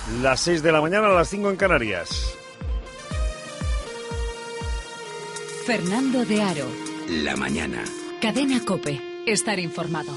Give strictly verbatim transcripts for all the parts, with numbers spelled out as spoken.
Las seis de la mañana, a las cinco en Canarias. Fernando de Aro. La mañana. Cadena COPE. Estar informado.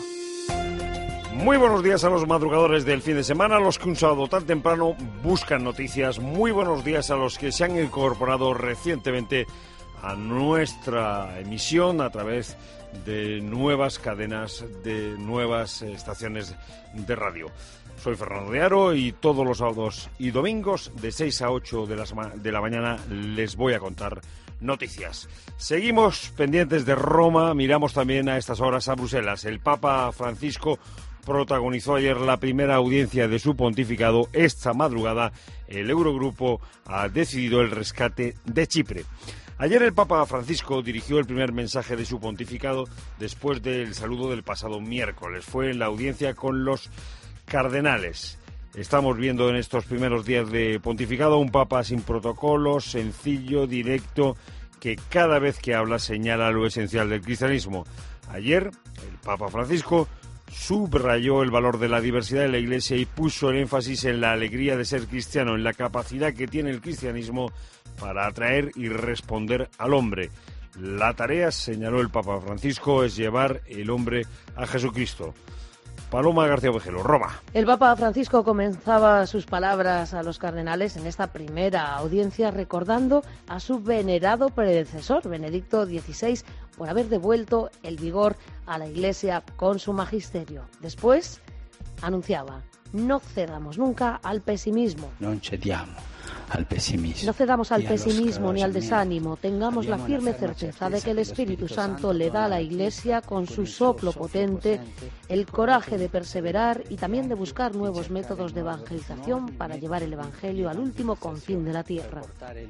Muy buenos días a los madrugadores del fin de semana, a los que un sábado tan temprano buscan noticias. Muy buenos días a los que se han incorporado recientemente a nuestra emisión a través de nuevas cadenas, de nuevas estaciones de radio. Soy Fernando de Aro y todos los sábados y domingos de seis a ocho de la, de la mañana les voy a contar noticias. Seguimos pendientes de Roma, miramos también a estas horas a Bruselas. El Papa Francisco protagonizó ayer la primera audiencia de su pontificado. Esta madrugada el Eurogrupo ha decidido el rescate de Chipre. Ayer el Papa Francisco dirigió el primer mensaje de su pontificado después del saludo del pasado miércoles. Fue en la audiencia con los cardenales. Estamos viendo en estos primeros días de pontificado un papa sin protocolos, sencillo, directo, que cada vez que habla señala lo esencial del cristianismo. Ayer el Papa Francisco subrayó el valor de la diversidad de la Iglesia y puso el énfasis en la alegría de ser cristiano, en la capacidad que tiene el cristianismo para atraer y responder al hombre. La tarea, señaló el Papa Francisco, es llevar el hombre a Jesucristo. Paloma García Ovejero, Roma. El Papa Francisco comenzaba sus palabras a los cardenales en esta primera audiencia recordando a su venerado predecesor, Benedicto dieciséis, por haber devuelto el vigor a la Iglesia con su magisterio. Después anunciaba: no cedamos nunca al pesimismo. No cediamo al pesimismo. No cedamos al pesimismo ni al desánimo. Tengamos la firme certeza de que el Espíritu Santo le da a la Iglesia, con su soplo potente, el coraje de perseverar y también de buscar nuevos métodos de evangelización para llevar el Evangelio al último confín de la tierra.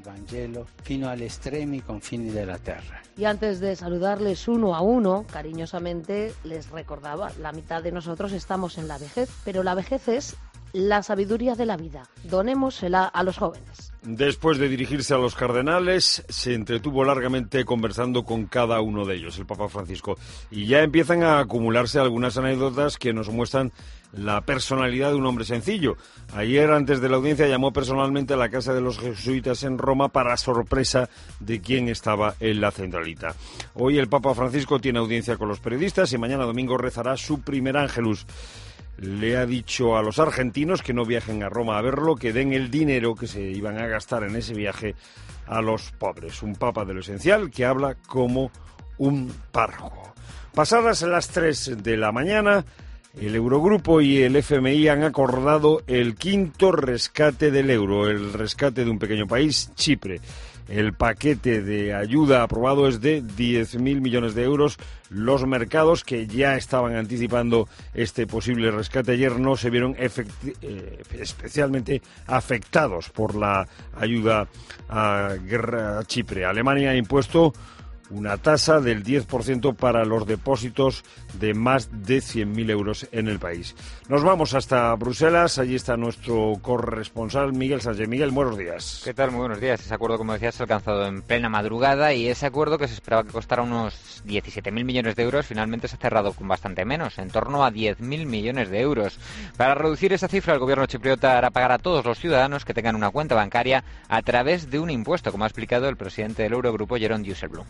Y antes de saludarles uno a uno, cariñosamente les recordaba: la mitad de nosotros estamos en la vejez, pero la vejez es la sabiduría de la vida. Donémosela a los jóvenes. Después de dirigirse a los cardenales, se entretuvo largamente conversando con cada uno de ellos, el Papa Francisco. Y ya empiezan a acumularse algunas anécdotas que nos muestran la personalidad de un hombre sencillo. Ayer, antes de la audiencia, llamó personalmente a la casa de los jesuitas en Roma para sorpresa de quien estaba en la centralita. Hoy el Papa Francisco tiene audiencia con los periodistas y mañana domingo rezará su primer ángelus. Le ha dicho a los argentinos que no viajen a Roma a verlo, que den el dinero que se iban a gastar en ese viaje a los pobres. Un papa de lo esencial que habla como un párroco. Pasadas las tres de la mañana, el Eurogrupo y el F M I han acordado el quinto rescate del euro, el rescate de un pequeño país, Chipre. El paquete de ayuda aprobado es de diez mil millones de euros. Los mercados, que ya estaban anticipando este posible rescate ayer, no se vieron efecti- eh, especialmente afectados por la ayuda a, a Chipre. Alemania ha impuesto una tasa del diez por ciento para los depósitos de más de cien mil euros en el país. Nos vamos hasta Bruselas, allí está nuestro corresponsal Miguel Sánchez. Miguel, buenos días. ¿Qué tal? Muy buenos días. Ese acuerdo, como decías, se ha alcanzado en plena madrugada y ese acuerdo, que se esperaba que costara unos diecisiete mil millones de euros, finalmente se ha cerrado con bastante menos, en torno a diez mil millones de euros. Para reducir esa cifra, el gobierno chipriota hará pagar a todos los ciudadanos que tengan una cuenta bancaria a través de un impuesto, como ha explicado el presidente del Eurogrupo, Jeroen Dijsselbloem.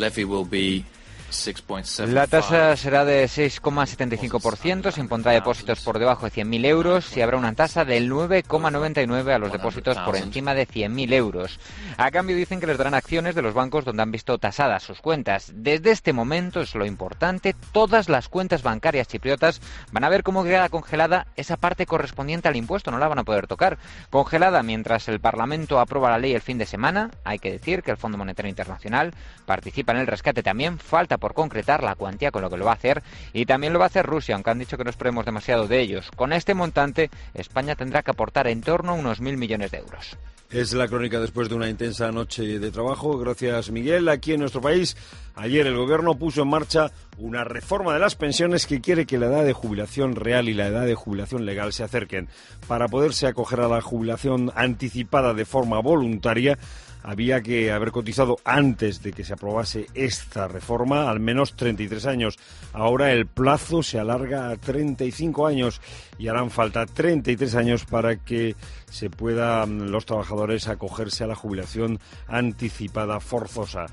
La tasa será de seis coma setenta y cinco por ciento, se impondrá depósitos por debajo de cien mil euros y habrá una tasa del nueve coma noventa y nueve por ciento a los depósitos por encima de cien mil euros. A cambio, dicen que les darán acciones de los bancos donde han visto tasadas sus cuentas. Desde este momento, es lo importante, todas las cuentas bancarias chipriotas van a ver cómo queda congelada esa parte correspondiente al impuesto, no la van a poder tocar. Congelada mientras el Parlamento aprueba la ley el fin de semana. Hay que decir que el Fondo Monetario Internacional participa en el rescate también, falta por concretar la cuantía con lo que lo va a hacer, y también lo va a hacer Rusia, aunque han dicho que no esperemos demasiado de ellos. Con este montante, España tendrá que aportar en torno a unos mil millones de euros. Es la crónica después de una intensa noche de trabajo. Gracias, Miguel. Aquí en nuestro país, ayer el gobierno puso en marcha una reforma de las pensiones que quiere que la edad de jubilación real y la edad de jubilación legal se acerquen. Para poderse acoger a la jubilación anticipada de forma voluntaria, había que haber cotizado antes de que se aprobase esta reforma, al menos treinta y tres años. Ahora el plazo se alarga a treinta y cinco años y harán falta treinta y tres años para que se puedan los trabajadores acogerse a la jubilación anticipada forzosa.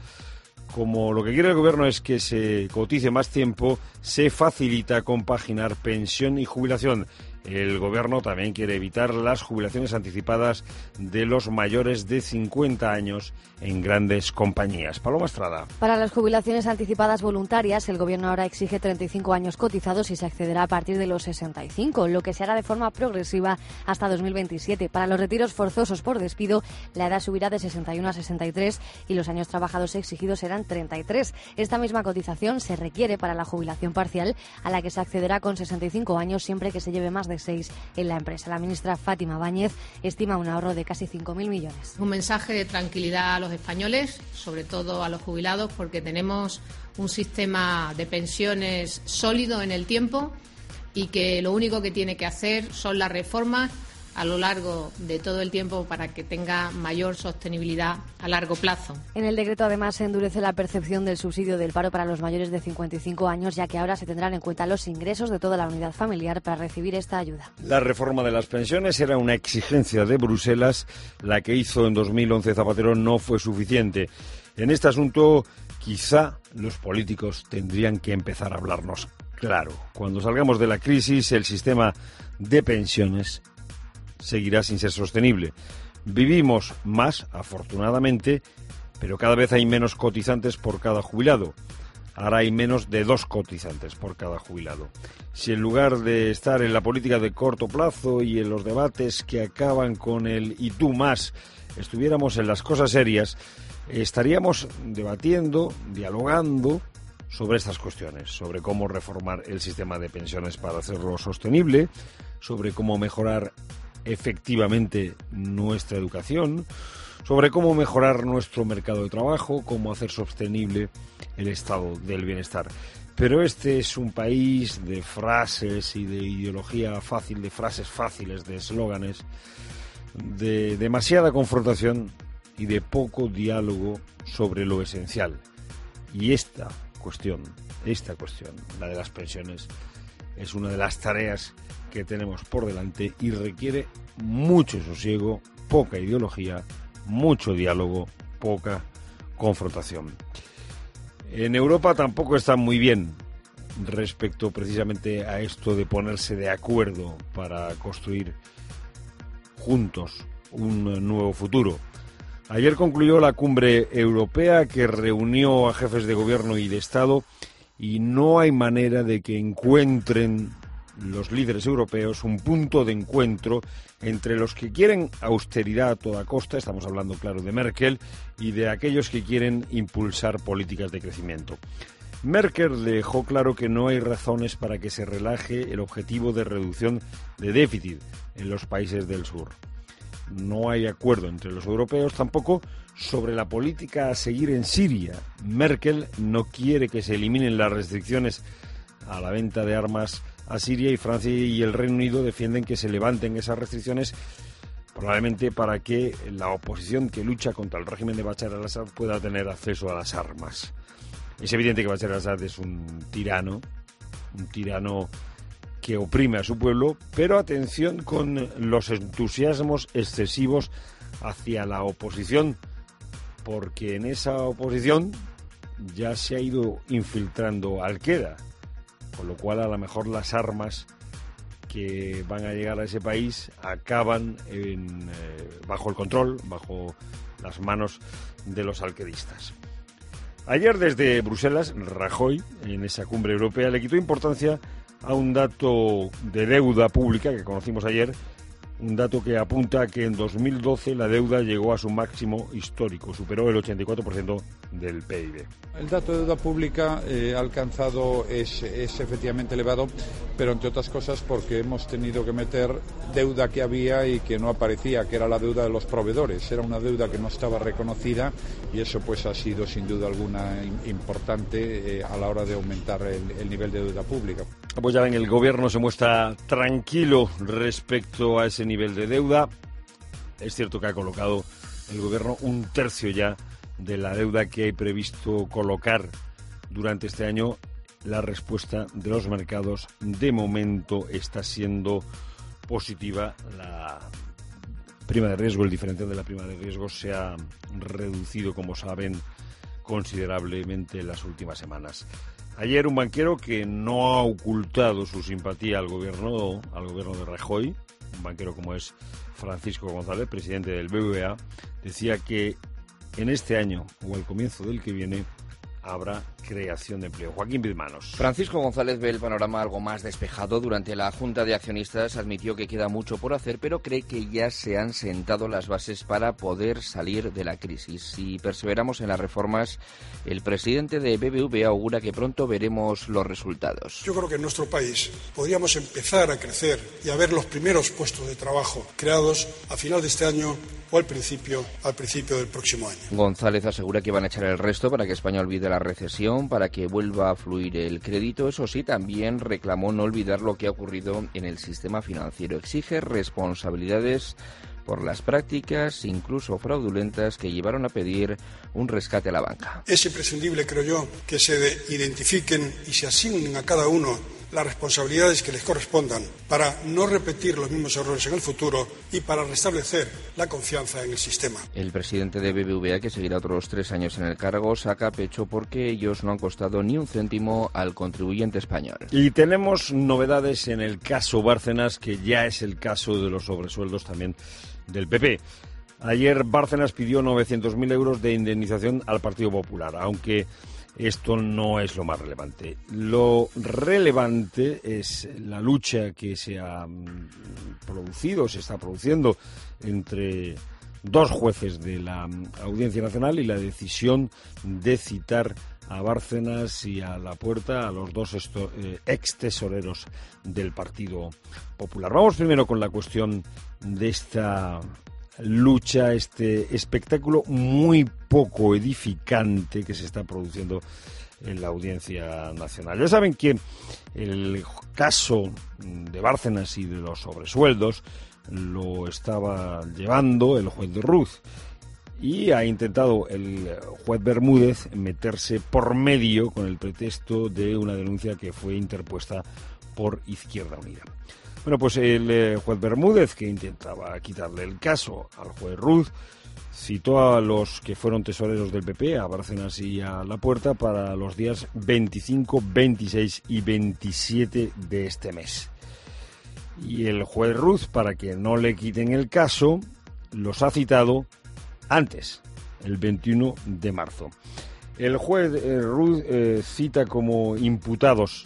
Como lo que quiere el Gobierno es que se cotice más tiempo, se facilita compaginar pensión y jubilación. El Gobierno también quiere evitar las jubilaciones anticipadas de los mayores de cincuenta años en grandes compañías. Paloma Estrada. Para las jubilaciones anticipadas voluntarias, el Gobierno ahora exige treinta y cinco años cotizados y se accederá a partir de los sesenta y cinco, lo que se hará de forma progresiva hasta dos mil veintisiete. Para los retiros forzosos por despido, la edad subirá de sesenta y uno a sesenta y tres y los años trabajados exigidos serán treinta y tres. Esta misma cotización se requiere para la jubilación parcial, a la que se accederá con sesenta y cinco años siempre que se lleve más de seis en la empresa. La ministra Fátima Báñez estima un ahorro de casi cinco mil millones. Un mensaje de tranquilidad a los españoles, sobre todo a los jubilados, porque tenemos un sistema de pensiones sólido en el tiempo y que lo único que tiene que hacer son las reformas a lo largo de todo el tiempo para que tenga mayor sostenibilidad a largo plazo. En el decreto, además, se endurece la percepción del subsidio del paro para los mayores de cincuenta y cinco años, ya que ahora se tendrán en cuenta los ingresos de toda la unidad familiar para recibir esta ayuda. La reforma de las pensiones era una exigencia de Bruselas. La que hizo en dos mil once Zapatero no fue suficiente. En este asunto, quizá los políticos tendrían que empezar a hablarnos claro. Cuando salgamos de la crisis, el sistema de pensiones seguirá sin ser sostenible. Vivimos más, afortunadamente, pero cada vez hay menos cotizantes por cada jubilado. Ahora hay menos de dos cotizantes por cada jubilado. Si en lugar de estar en la política de corto plazo y en los debates que acaban con el y tú más, estuviéramos en las cosas serias, estaríamos debatiendo, dialogando sobre estas cuestiones, sobre cómo reformar el sistema de pensiones para hacerlo sostenible, sobre cómo mejorar efectivamente nuestra educación, sobre cómo mejorar nuestro mercado de trabajo, cómo hacer sostenible el estado del bienestar. Pero este es un país de frases y de ideología fácil, de frases fáciles, de eslóganes, de demasiada confrontación y de poco diálogo sobre lo esencial. Y esta cuestión, esta cuestión, la de las pensiones, es una de las tareas que tenemos por delante y requiere mucho sosiego, poca ideología, mucho diálogo, poca confrontación. En Europa tampoco están muy bien respecto precisamente a esto de ponerse de acuerdo para construir juntos un nuevo futuro. Ayer concluyó la cumbre europea que reunió a jefes de gobierno y de Estado y no hay manera de que encuentren los líderes europeos un punto de encuentro entre los que quieren austeridad a toda costa, estamos hablando claro de Merkel, y de aquellos que quieren impulsar políticas de crecimiento. Merkel dejó claro que no hay razones para que se relaje el objetivo de reducción de déficit en los países del sur. No hay acuerdo entre los europeos tampoco sobre la política a seguir en Siria. Merkel no quiere que se eliminen las restricciones a la venta de armas a Siria y Francia y el Reino Unido defienden que se levanten esas restricciones probablemente para que la oposición que lucha contra el régimen de Bashar al-Assad pueda tener acceso a las armas. Es evidente que Bashar al-Assad es un tirano, un tirano que oprime a su pueblo, pero atención con los entusiasmos excesivos hacia la oposición, porque en esa oposición ya se ha ido infiltrando Al-Qaeda, con lo cual a lo mejor las armas que van a llegar a ese país acaban en, eh, bajo el control, bajo las manos de los alquedistas. Ayer desde Bruselas, Rajoy, en esa cumbre europea, le quitó importancia a un dato de deuda pública que conocimos ayer, un dato que apunta a que en dos mil doce la deuda llegó a su máximo histórico, superó el ochenta y cuatro por ciento del P I B. El dato de deuda pública eh, ha alcanzado, es, es efectivamente elevado, pero entre otras cosas porque hemos tenido que meter deuda que había y que no aparecía, que era la deuda de los proveedores. Era una deuda que no estaba reconocida y eso pues ha sido sin duda alguna importante eh, a la hora de aumentar el, el nivel de deuda pública. Pues ya ven, el gobierno se muestra tranquilo respecto a ese nivel de deuda. Es cierto que ha colocado el gobierno un tercio ya de la deuda que hay previsto colocar durante este año. La respuesta de los mercados de momento está siendo positiva. La prima de riesgo, el diferencial de la prima de riesgo se ha reducido, como saben, considerablemente en las últimas semanas. Ayer un banquero que no ha ocultado su simpatía al gobierno, al gobierno de Rajoy, un banquero como es Francisco González, presidente del B B V A, decía que en este año o al comienzo del que viene habrá creación de empleo. Joaquín Bizmanos. Francisco González ve el panorama algo más despejado. Durante la Junta de Accionistas admitió que queda mucho por hacer, pero cree que ya se han sentado las bases para poder salir de la crisis. Si perseveramos en las reformas, el presidente de B B V A augura que pronto veremos los resultados. Yo creo que en nuestro país podríamos empezar a crecer y a ver los primeros puestos de trabajo creados a final de este año o al principio, al principio del próximo año. González asegura que van a echar el resto para que España olvide la recesión, para que vuelva a fluir el crédito. Eso sí, también reclamó no olvidar lo que ha ocurrido en el sistema financiero. Exige responsabilidades por las prácticas, incluso fraudulentas, que llevaron a pedir un rescate a la banca. Es imprescindible, creo yo, que se identifiquen y se asignen a cada uno las responsabilidades que les correspondan para no repetir los mismos errores en el futuro y para restablecer la confianza en el sistema. El presidente de B B V A, que seguirá otros tres años en el cargo, saca pecho porque ellos no han costado ni un céntimo al contribuyente español. Y tenemos novedades en el caso Bárcenas, que ya es el caso de los sobresueldos también del P P. Ayer Bárcenas pidió novecientos mil euros de indemnización al Partido Popular, aunque esto no es lo más relevante. Lo relevante es la lucha que se ha producido, se está produciendo entre dos jueces de la Audiencia Nacional y la decisión de citar a Bárcenas y a Lapuerta, a los dos esto, eh, ex tesoreros del Partido Popular. Vamos primero con la cuestión de esta lucha, este espectáculo muy poco edificante que se está produciendo en la Audiencia Nacional. Ya saben que el caso de Bárcenas y de los sobresueldos lo estaba llevando el juez de Ruz y ha intentado el juez Bermúdez meterse por medio con el pretexto de una denuncia que fue interpuesta por Izquierda Unida. Bueno, pues el eh, juez Bermúdez, que intentaba quitarle el caso al juez Ruz, citó a los que fueron tesoreros del P P, a Bárcenas y a Lapuerta, para los días veinticinco, veintiséis y veintisiete de este mes. Y el juez Ruz, para que no le quiten el caso, los ha citado antes, el veintiuno de marzo. El juez eh, Ruz eh, cita como imputados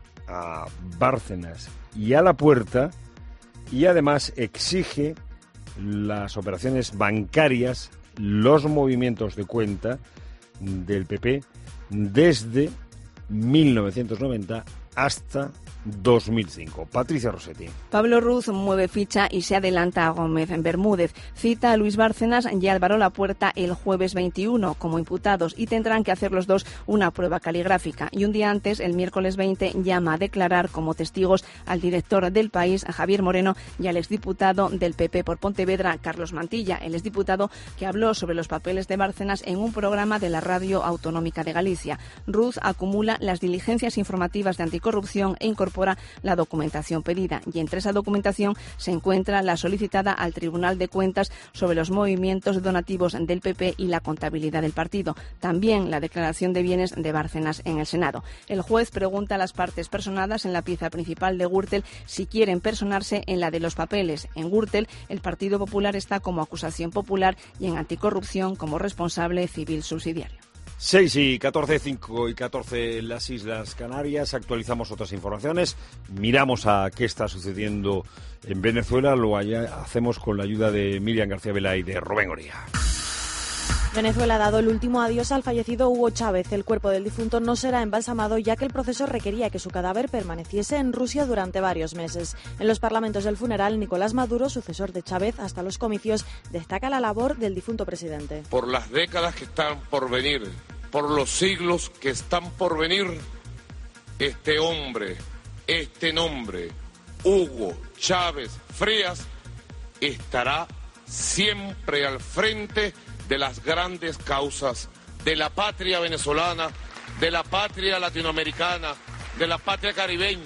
a Bárcenas y a Lapuerta y además exige las operaciones bancarias, los movimientos de cuenta del P P desde mil novecientos noventa hasta dos mil cinco. Patricia Rossetti. Pablo Ruz mueve ficha y se adelanta a Gómez Bermúdez. Cita a Luis Bárcenas y Álvaro Lapuerta el jueves veintiuno como imputados y tendrán que hacer los dos una prueba caligráfica. Y un día antes, el miércoles veinte, llama a declarar como testigos al director del País, a Javier Moreno, y al exdiputado del P P por Pontevedra, Carlos Mantilla, el exdiputado que habló sobre los papeles de Bárcenas en un programa de la Radio Autonómica de Galicia. Ruz acumula las diligencias informativas de anticorrupción e incorpora la documentación pedida, y entre esa documentación se encuentra la solicitada al Tribunal de Cuentas sobre los movimientos donativos del P P y la contabilidad del partido. También la declaración de bienes de Bárcenas en el Senado. El juez pregunta a las partes personadas en la pieza principal de Gürtel si quieren personarse en la de los papeles. En Gürtel, el Partido Popular está como acusación popular y en anticorrupción como responsable civil subsidiario. seis y catorce, cinco y catorce en las Islas Canarias. Actualizamos otras informaciones. Miramos a qué está sucediendo en Venezuela. Lo hacemos con la ayuda de Miriam García Vela y de Rubén Oría. Venezuela ha dado el último adiós al fallecido Hugo Chávez. El cuerpo del difunto no será embalsamado, ya que el proceso requería que su cadáver permaneciese en Rusia durante varios meses. En los parlamentos del funeral, Nicolás Maduro, sucesor de Chávez hasta los comicios, destaca la labor del difunto presidente. Por las décadas que están por venir, por los siglos que están por venir, este hombre, este nombre, Hugo Chávez Frías, estará siempre al frente de las grandes causas de la patria venezolana, de la patria latinoamericana, de la patria caribeña.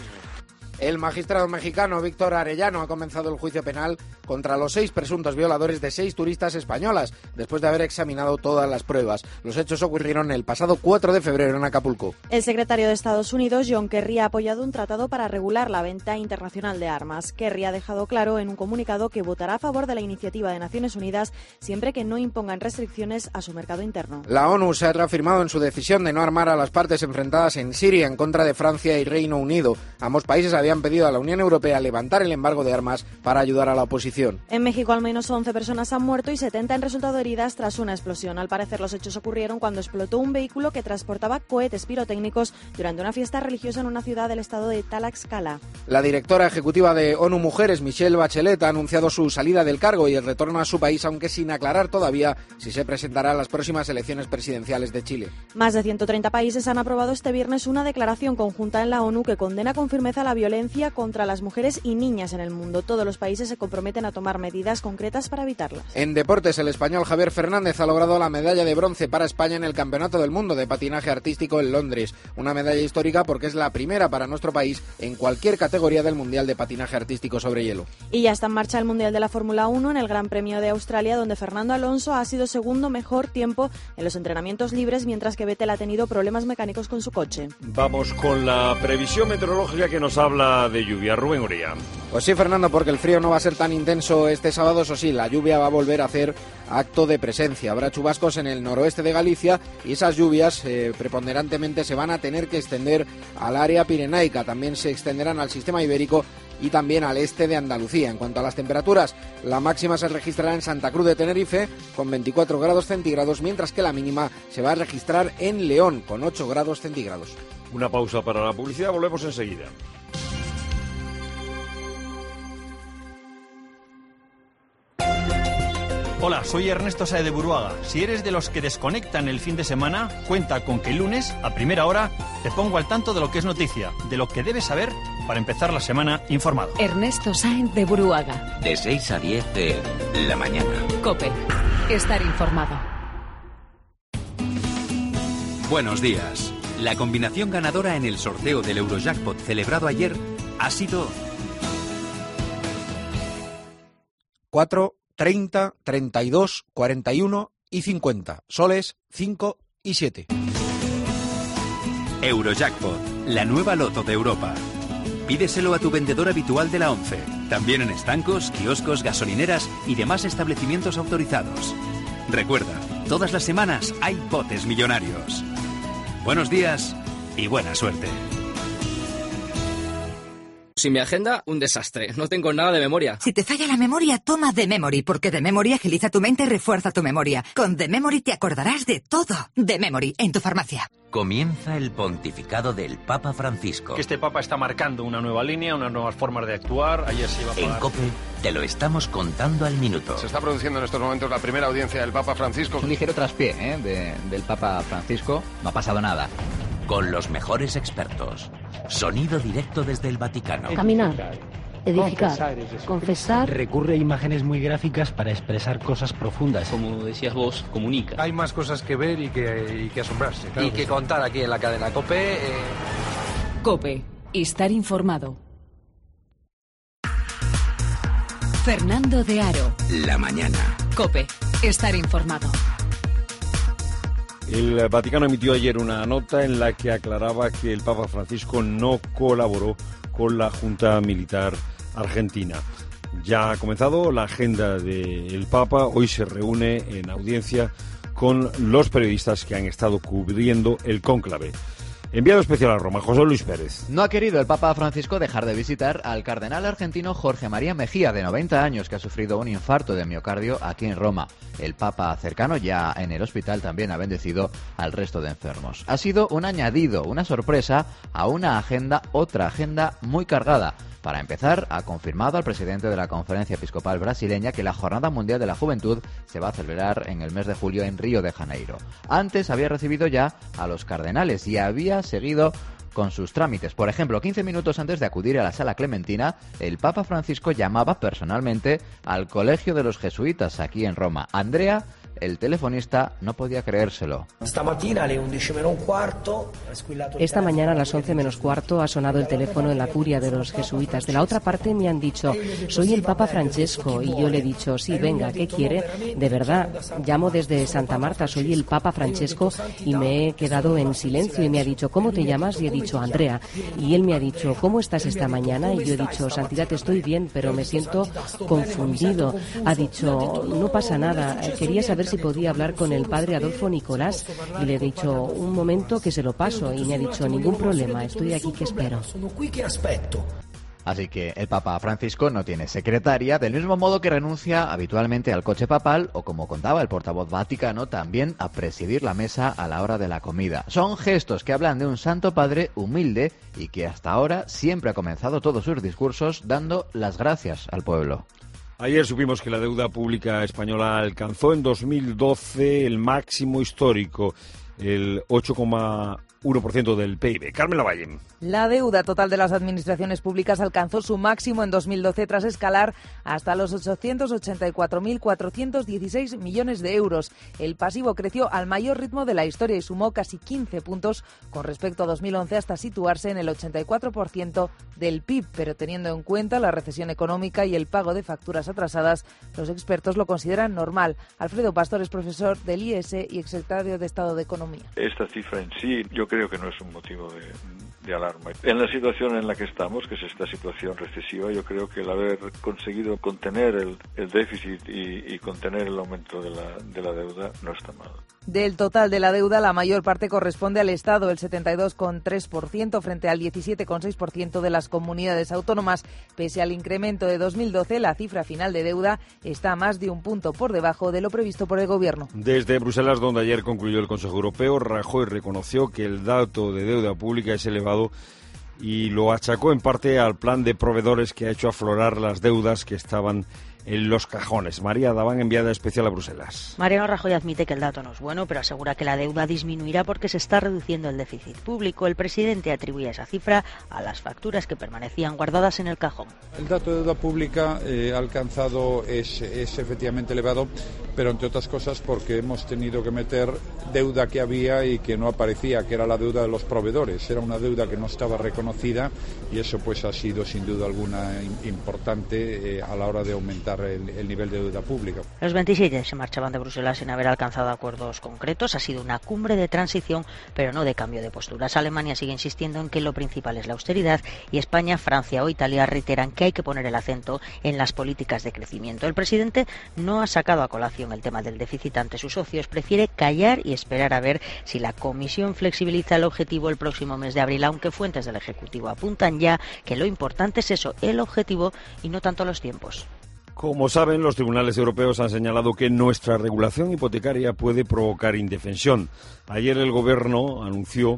El magistrado mexicano Víctor Arellano ha comenzado el juicio penal contra los seis presuntos violadores de seis turistas españolas, después de haber examinado todas las pruebas. Los hechos ocurrieron el pasado cuatro de febrero en Acapulco. El secretario de Estados Unidos, John Kerry, ha apoyado un tratado para regular la venta internacional de armas. Kerry ha dejado claro en un comunicado que votará a favor de la iniciativa de Naciones Unidas siempre que no impongan restricciones a su mercado interno. La ONU se ha reafirmado en su decisión de no armar a las partes enfrentadas en Siria en contra de Francia y Reino Unido. Ambos países habían pedido a la Unión Europea levantar el embargo de armas para ayudar a la oposición. En México al menos once personas han muerto y setenta han resultado heridas tras una explosión. Al parecer los hechos ocurrieron cuando explotó un vehículo que transportaba cohetes pirotécnicos durante una fiesta religiosa en una ciudad del estado de Tlaxcala. La directora ejecutiva de ONU Mujeres, Michelle Bachelet, ha anunciado su salida del cargo y el retorno a su país, aunque sin aclarar todavía si se presentará a las próximas elecciones presidenciales de Chile. Más de ciento treinta países han aprobado este viernes una declaración conjunta en la ONU que condena con firmeza la violencia contra las mujeres y niñas en el mundo. Todos los países se comprometen a tomar medidas concretas para evitarlas. En deportes, el español Javier Fernández ha logrado la medalla de bronce para España en el Campeonato del Mundo de Patinaje Artístico en Londres. Una medalla histórica porque es la primera para nuestro país en cualquier categoría del Mundial de Patinaje Artístico sobre hielo. Y ya está en marcha el Mundial de la Fórmula uno en el Gran Premio de Australia, donde Fernando Alonso ha sido segundo mejor tiempo en los entrenamientos libres, mientras que Vettel ha tenido problemas mecánicos con su coche. Vamos con la previsión meteorológica que nos habla de lluvia. Rubén Uría. Pues sí, Fernando, porque el frío no va a ser tan intenso este sábado, eso sí, la lluvia va a volver a hacer acto de presencia. Habrá chubascos en el noroeste de Galicia y esas lluvias eh, preponderantemente se van a tener que extender al área pirenaica, también se extenderán al sistema ibérico y también al este de Andalucía. En cuanto a las temperaturas, la máxima se registrará en Santa Cruz de Tenerife con veinticuatro grados centígrados, mientras que la mínima se va a registrar en León con ocho grados centígrados. Una pausa para la publicidad, volvemos enseguida. Hola, soy Ernesto Saez de Buruaga. Si eres de los que desconectan el fin de semana, cuenta con que el lunes, a primera hora, te pongo al tanto de lo que es noticia, de lo que debes saber para empezar la semana informado. Ernesto Saez de Buruaga. De seis a diez de la mañana. COPE. Estar informado. Buenos días. La combinación ganadora en el sorteo del Eurojackpot celebrado ayer ha sido cuatro, treinta, treinta y dos, cuarenta y uno y cincuenta. Soles cinco y siete. Eurojackpot, la nueva loto de Europa. Pídeselo a tu vendedor habitual de la ONCE. También en estancos, kioscos, gasolineras y demás establecimientos autorizados. Recuerda, todas las semanas hay botes millonarios. Buenos días y buena suerte. Sin mi agenda, un desastre. No tengo nada de memoria. Si te falla la memoria, toma The Memory, porque The Memory agiliza tu mente y refuerza tu memoria. Con The Memory te acordarás de todo. The Memory, en tu farmacia. Comienza el pontificado del Papa Francisco. Que este Papa está marcando una nueva línea, unas nuevas formas de actuar. Ayer se iba a pagar. En COPE te lo estamos contando al minuto. Se está produciendo en estos momentos la primera audiencia del Papa Francisco. Un ligero traspié ¿eh? de, del Papa Francisco. No ha pasado nada. Con los mejores expertos. Sonido directo desde el Vaticano. Caminar, edificar, confesar. Recurre a imágenes muy gráficas para expresar cosas profundas. Como decías vos, comunica. Hay más cosas que ver y que, y que asombrarse. Claro y que, que contar aquí en la cadena COPE. Eh... COPE. Estar informado. Fernando de Aro. La mañana. COPE. Estar informado. El Vaticano emitió ayer una nota en la que aclaraba que el Papa Francisco no colaboró con la Junta Militar Argentina. Ya ha comenzado la agenda del Papa. Hoy se reúne en audiencia con los periodistas que han estado cubriendo el cónclave. Enviado especial a Roma, José Luis Pérez. No ha querido el Papa Francisco dejar de visitar al cardenal argentino Jorge María Mejía, de noventa años, que ha sufrido un infarto de miocardio aquí en Roma. El Papa cercano ya en el hospital también ha bendecido al resto de enfermos. Ha sido un añadido, una sorpresa a una agenda, otra agenda muy cargada. Para empezar, ha confirmado al presidente de la Conferencia Episcopal Brasileña que la Jornada Mundial de la Juventud se va a celebrar en el mes de julio en Río de Janeiro. Antes había recibido ya a los cardenales y había seguido con sus trámites. Por ejemplo, quince minutos antes de acudir a la Sala Clementina, el Papa Francisco llamaba personalmente al Colegio de los Jesuitas aquí en Roma. Andrea, el telefonista, no podía creérselo. Esta mañana a las once menos cuarto ha sonado el teléfono en la curia de los jesuitas. De la otra parte me han dicho, soy el Papa Francesco, y yo le he dicho, sí, venga, ¿qué quiere? De verdad, llamo desde Santa Marta, soy el Papa Francesco, y me he quedado en silencio y me ha dicho, ¿cómo te llamas? Y he dicho, Andrea. Y él me ha dicho, ¿cómo estás esta mañana? Y yo he dicho, Santidad, estoy bien, pero me siento confundido. Ha dicho, no pasa nada, quería saber si podía hablar con el padre Adolfo Nicolás, y le he dicho, un momento que se lo paso, y me ha dicho, ningún problema, estoy aquí que espero. Así que el Papa Francisco no tiene secretaria, del mismo modo que renuncia habitualmente al coche papal o, como contaba el portavoz vaticano, también a presidir la mesa a la hora de la comida. Son gestos que hablan de un Santo Padre humilde y que hasta ahora siempre ha comenzado todos sus discursos dando las gracias al pueblo. Ayer supimos que la deuda pública española alcanzó en dos mil doce el máximo histórico, el ocho coma uno por ciento del P I B. Carmen Lavalle. La deuda total de las administraciones públicas alcanzó su máximo en dos mil doce tras escalar hasta los ochocientos ochenta y cuatro mil cuatrocientos dieciséis millones de euros. El pasivo creció al mayor ritmo de la historia y sumó casi quince puntos con respecto a dos mil once hasta situarse en el ochenta y cuatro por ciento del P I B. Pero teniendo en cuenta la recesión económica y el pago de facturas atrasadas, los expertos lo consideran normal. Alfredo Pastor es profesor del I E S y exsecretario de Estado de Economía. Esta cifra en sí yo creo que no es un motivo de, de alarma. En la situación en la que estamos, que es esta situación recesiva, yo creo que el haber conseguido contener el, el déficit y, y contener el aumento de la, de la deuda no está mal. Del total de la deuda, la mayor parte corresponde al Estado, el setenta y dos coma tres por ciento frente al diecisiete coma seis por ciento de las comunidades autónomas. Pese al incremento de dos mil doce, la cifra final de deuda está más de un punto por debajo de lo previsto por el Gobierno. Desde Bruselas, donde ayer concluyó el Consejo Europeo, Rajoy reconoció que el dato de deuda pública es elevado y lo achacó en parte al plan de proveedores que ha hecho aflorar las deudas que estaban en los cajones. María Daván, enviada especial a Bruselas. Mariano Rajoy admite que el dato no es bueno, pero asegura que la deuda disminuirá porque se está reduciendo el déficit público. El presidente atribuye esa cifra a las facturas que permanecían guardadas en el cajón. El dato de deuda pública eh, ha alcanzado, es, es efectivamente elevado, pero entre otras cosas porque hemos tenido que meter deuda que había y que no aparecía, que era la deuda de los proveedores. Era una deuda que no estaba reconocida y eso pues ha sido sin duda alguna importante eh, a la hora de aumentar El, el nivel de deuda pública. Los veintisiete se marchaban de Bruselas sin haber alcanzado acuerdos concretos. Ha sido una cumbre de transición, pero no de cambio de posturas. Alemania sigue insistiendo en que lo principal es la austeridad y España, Francia o Italia reiteran que hay que poner el acento en las políticas de crecimiento. El presidente no ha sacado a colación el tema del déficit ante sus socios. Prefiere callar y esperar a ver si la Comisión flexibiliza el objetivo el próximo mes de abril, aunque fuentes del Ejecutivo apuntan ya que lo importante es eso, el objetivo y no tanto los tiempos. Como saben, los tribunales europeos han señalado que nuestra regulación hipotecaria puede provocar indefensión. Ayer el Gobierno anunció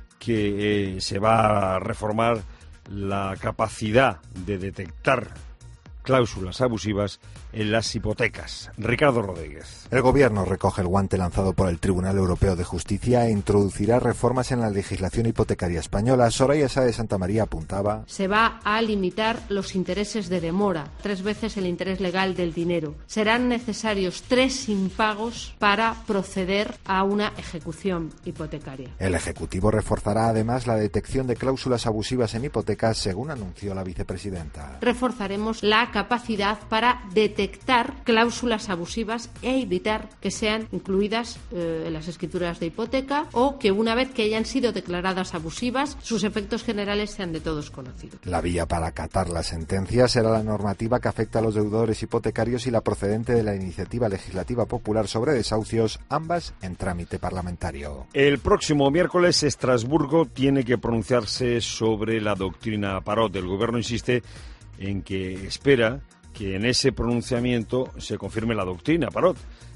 que eh, se va a reformar la capacidad de detectar cláusulas abusivas en las hipotecas. Ricardo Rodríguez. El Gobierno recoge el guante lanzado por el Tribunal Europeo de Justicia e introducirá reformas en la legislación hipotecaria española. Soraya Sá de Santa María apuntaba. Se va a limitar los intereses de demora, tres veces el interés legal del dinero. Serán necesarios tres impagos para proceder a una ejecución hipotecaria. El Ejecutivo reforzará además la detección de cláusulas abusivas en hipotecas, según anunció la vicepresidenta. Reforzaremos la capacidad para detectar cláusulas abusivas e evitar que sean incluidas eh, en las escrituras de hipoteca o que una vez que hayan sido declaradas abusivas, sus efectos generales sean de todos conocidos. La vía para acatar la sentencia será la normativa que afecta a los deudores hipotecarios y la procedente de la iniciativa legislativa popular sobre desahucios, ambas en trámite parlamentario. El próximo miércoles Estrasburgo tiene que pronunciarse sobre la doctrina Parot. El Gobierno insiste en que espera que en ese pronunciamiento se confirme la doctrina Parot.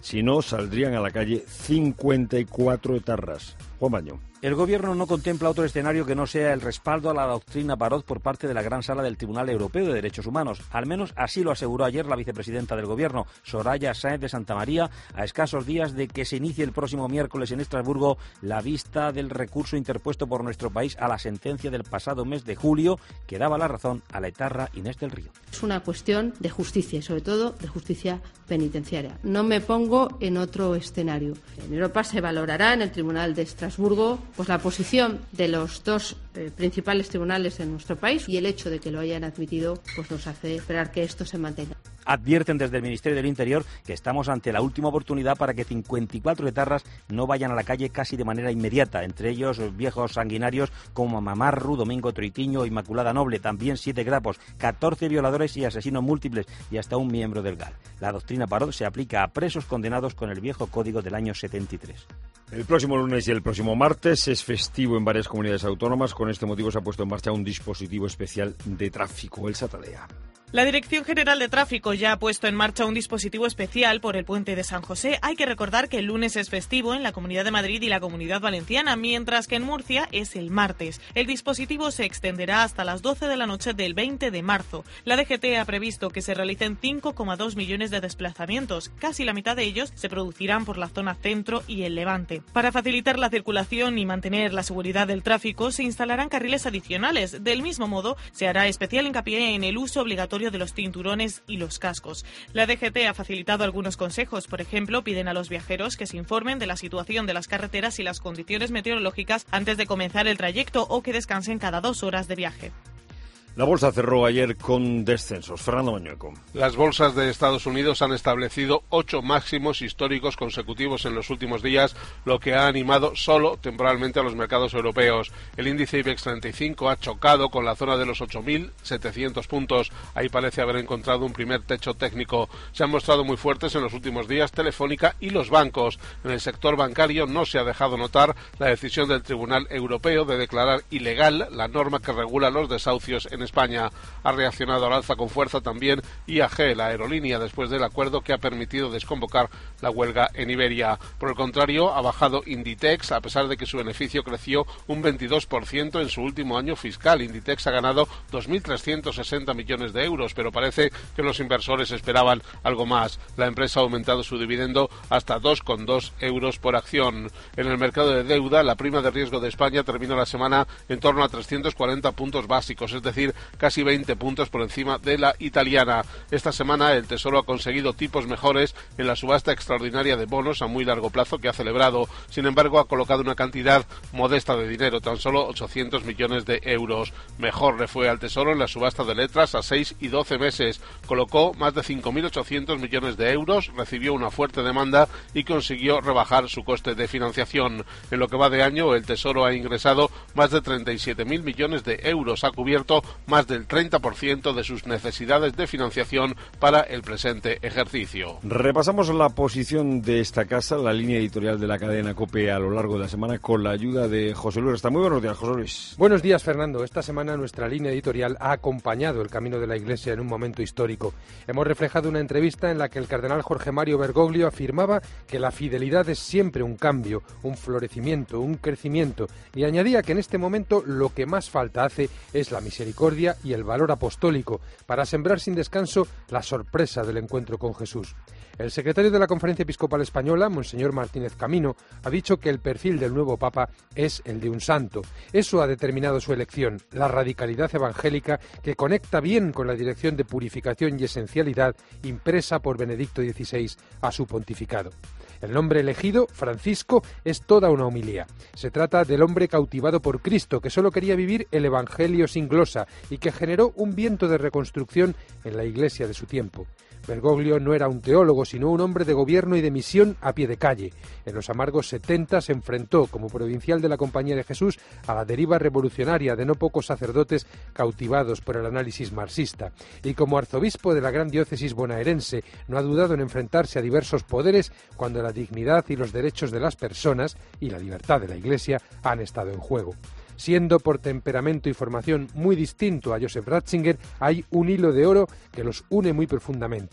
Si no, saldrían a la calle cincuenta y cuatro etarras. Juan Baño. El Gobierno no contempla otro escenario que no sea el respaldo a la doctrina Parot por parte de la Gran Sala del Tribunal Europeo de Derechos Humanos. Al menos así lo aseguró ayer la vicepresidenta del Gobierno, Soraya Sáenz de Santamaría, a escasos días de que se inicie el próximo miércoles en Estrasburgo la vista del recurso interpuesto por nuestro país a la sentencia del pasado mes de julio que daba la razón a la etarra Inés del Río. Es una cuestión de justicia y sobre todo de justicia penitenciaria. No me pongo en otro escenario. En Europa se valorará en el Tribunal de Estrasburgo pues la posición de los dos eh, principales tribunales en nuestro país y el hecho de que lo hayan admitido pues nos hace esperar que esto se mantenga. Advierten desde el Ministerio del Interior que estamos ante la última oportunidad para que cincuenta y cuatro etarras no vayan a la calle casi de manera inmediata, entre ellos viejos sanguinarios como Mamarru, Domingo Troitiño, Inmaculada Noble, también siete grapos, catorce violadores y asesinos múltiples y hasta un miembro del G A L. La doctrina Parot se aplica a presos condenados con el viejo código del año setenta y tres. El próximo lunes y el próximo martes es festivo en varias comunidades autónomas. Con este motivo se ha puesto en marcha un dispositivo especial de tráfico. El Satadea. La Dirección General de Tráfico ya ha puesto en marcha un dispositivo especial por el puente de San José. Hay que recordar que el lunes es festivo en la Comunidad de Madrid y la Comunidad Valenciana, mientras que en Murcia es el martes. El dispositivo se extenderá hasta las doce de la noche del veinte de marzo. La D G T ha previsto que se realicen cinco coma dos millones de desplazamientos. Casi la mitad de ellos se producirán por la zona centro y el Levante. Para facilitar la circulación y mantener la seguridad del tráfico, se instalarán carriles adicionales. Del mismo modo, se hará especial hincapié en el uso obligatorio de los cinturones y los cascos. La D G T ha facilitado algunos consejos. Por ejemplo, piden a los viajeros que se informen de la situación de las carreteras y las condiciones meteorológicas antes de comenzar el trayecto o que descansen cada dos horas de viaje. La bolsa cerró ayer con descensos. Fernando Mañueco. Las bolsas de Estados Unidos han establecido ocho máximos históricos consecutivos en los últimos días, lo que ha animado solo temporalmente a los mercados europeos. El índice IBEX treinta y cinco ha chocado con la zona de los ocho mil setecientos puntos. Ahí parece haber encontrado un primer techo técnico. Se han mostrado muy fuertes en los últimos días Telefónica y los bancos. En el sector bancario no se ha dejado notar la decisión del Tribunal Europeo de declarar ilegal la norma que regula los desahucios en España. Ha reaccionado al alza con fuerza también I A G, la aerolínea, después del acuerdo que ha permitido desconvocar la huelga en Iberia. Por el contrario, ha bajado Inditex, a pesar de que su beneficio creció un veintidós por ciento en su último año fiscal. Inditex ha ganado dos mil trescientos sesenta millones de euros, pero parece que los inversores esperaban algo más. La empresa ha aumentado su dividendo hasta dos coma dos euros por acción. En el mercado de deuda, la prima de riesgo de España terminó la semana en torno a trescientos cuarenta puntos básicos, es decir, casi veinte puntos por encima de la italiana. Esta semana el Tesoro ha conseguido tipos mejores en la subasta extraordinaria de bonos a muy largo plazo que ha celebrado. Sin embargo, ha colocado una cantidad modesta de dinero, tan solo ochocientos millones de euros. Mejor le fue al Tesoro en la subasta de letras a seis y doce meses. Colocó más de cinco mil ochocientos millones de euros, recibió una fuerte demanda y consiguió rebajar su coste de financiación. En lo que va de año, el Tesoro ha ingresado más de treinta y siete mil millones de euros. Ha cubierto más del treinta por ciento de sus necesidades de financiación para el presente ejercicio. Repasamos la posición de esta casa, la línea editorial de la cadena COPE a lo largo de la semana con la ayuda de José Luis. Está muy buenos días, José Luis. Buenos días, Fernando. Esta semana nuestra línea editorial ha acompañado el camino de la Iglesia en un momento histórico. Hemos reflejado una entrevista en la que el cardenal Jorge Mario Bergoglio afirmaba que la fidelidad es siempre un cambio, un florecimiento, un crecimiento, y añadía que en este momento lo que más falta hace es la misericordia y el valor apostólico para sembrar sin descanso la sorpresa del encuentro con Jesús. El secretario de la Conferencia Episcopal Española, Monseñor Martínez Camino, ha dicho que el perfil del nuevo Papa es el de un santo. Eso ha determinado su elección, la radicalidad evangélica que conecta bien con la dirección de purificación y esencialidad impresa por Benedicto dieciséis a su pontificado. El nombre elegido, Francisco, es toda una homilía. Se trata del hombre cautivado por Cristo, que solo quería vivir el Evangelio sin glosa y que generó un viento de reconstrucción en la Iglesia de su tiempo. Bergoglio no era un teólogo, sino un hombre de gobierno y de misión a pie de calle. En los amargos setenta se enfrentó, como provincial de la Compañía de Jesús, a la deriva revolucionaria de no pocos sacerdotes cautivados por el análisis marxista. Y como arzobispo de la gran diócesis bonaerense, no ha dudado en enfrentarse a diversos poderes cuando la dignidad y los derechos de las personas y la libertad de la Iglesia han estado en juego. Siendo por temperamento y formación muy distinto a Joseph Ratzinger, hay un hilo de oro que los une muy profundamente.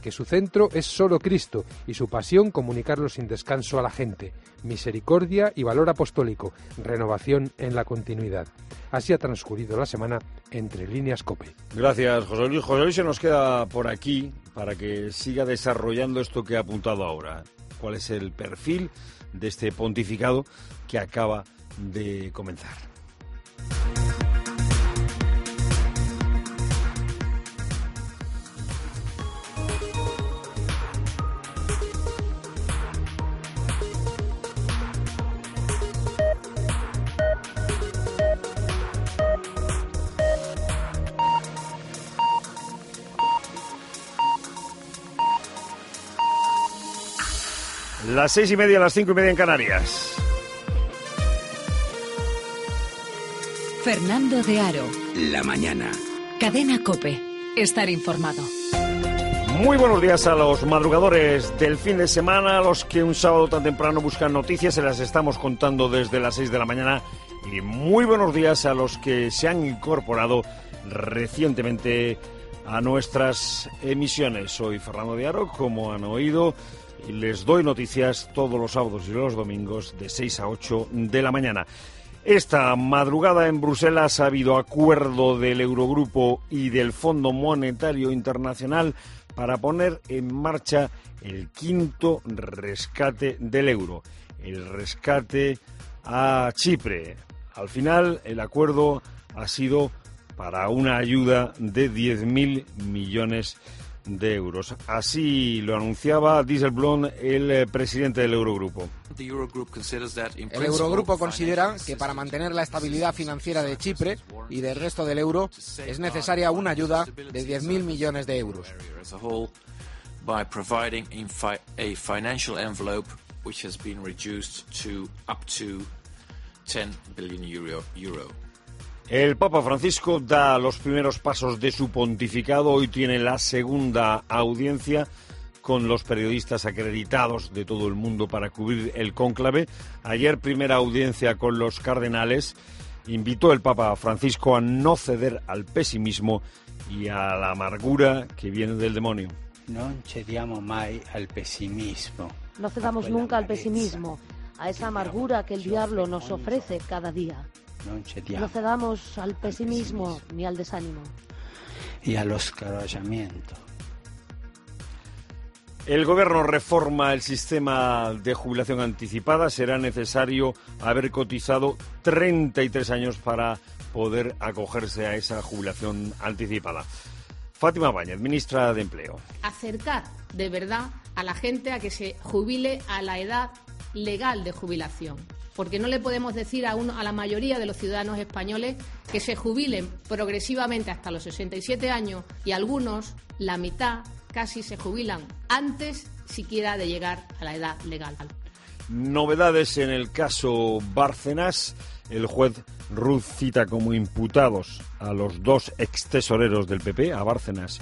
que su centro es solo Cristo y su pasión comunicarlo sin descanso a la gente. Misericordia y valor apostólico, renovación en la continuidad. Así ha transcurrido la semana entre líneas COPE. Gracias, José Luis. José Luis se nos queda por aquí para que siga desarrollando esto que ha apuntado ahora. ¿Cuál es el perfil de este pontificado que acaba de comenzar? Las seis y media, las cinco y media en Canarias. Fernando de Aro. La mañana. Cadena COPE. Estar informado. Muy buenos días a los madrugadores del fin de semana, a los que un sábado tan temprano buscan noticias, se las estamos contando desde las seis de la mañana. Y muy buenos días a los que se han incorporado recientemente a nuestras emisiones. Soy Fernando de Aro, como han oído, y les doy noticias todos los sábados y los domingos de seis a ocho de la mañana. Esta madrugada en Bruselas ha habido acuerdo del Eurogrupo y del Fondo Monetario Internacional para poner en marcha el quinto rescate del euro, el rescate a Chipre. Al final, el acuerdo ha sido para una ayuda de diez mil millones de euros. Así lo anunciaba Dijsselbloem, el presidente del Eurogrupo. El Eurogrupo considera que para mantener la estabilidad financiera de Chipre y del resto del euro es necesaria una ayuda de diez mil millones de euros. By providing a financial envelope which has been reduced to up to ten billion euro. El Papa Francisco da los primeros pasos de su pontificado. Hoy tiene la segunda audiencia con los periodistas acreditados de todo el mundo para cubrir el cónclave. Ayer, primera audiencia con los cardenales. Invitó el Papa Francisco a no ceder al pesimismo y a la amargura que viene del demonio. No cediamo mai al pesimismo. No cedamos nunca al pesimismo, a esa amargura que el diablo nos ofrece cada día. No cedamos al pesimismo ni al desánimo. Y al oscarallamiento. El Gobierno reforma el sistema de jubilación anticipada. Será necesario haber cotizado treinta y tres años para poder acogerse a esa jubilación anticipada. Fátima Báñez, ministra de Empleo. Acercar de verdad a la gente a que se jubile a la edad legal de jubilación. Porque no le podemos decir a, uno, a la mayoría de los ciudadanos españoles que se jubilen progresivamente hasta los sesenta y siete años y algunos, la mitad, casi se jubilan antes siquiera de llegar a la edad legal. Novedades en el caso Bárcenas. El juez Ruz cita como imputados a los dos extesoreros del P P, a Bárcenas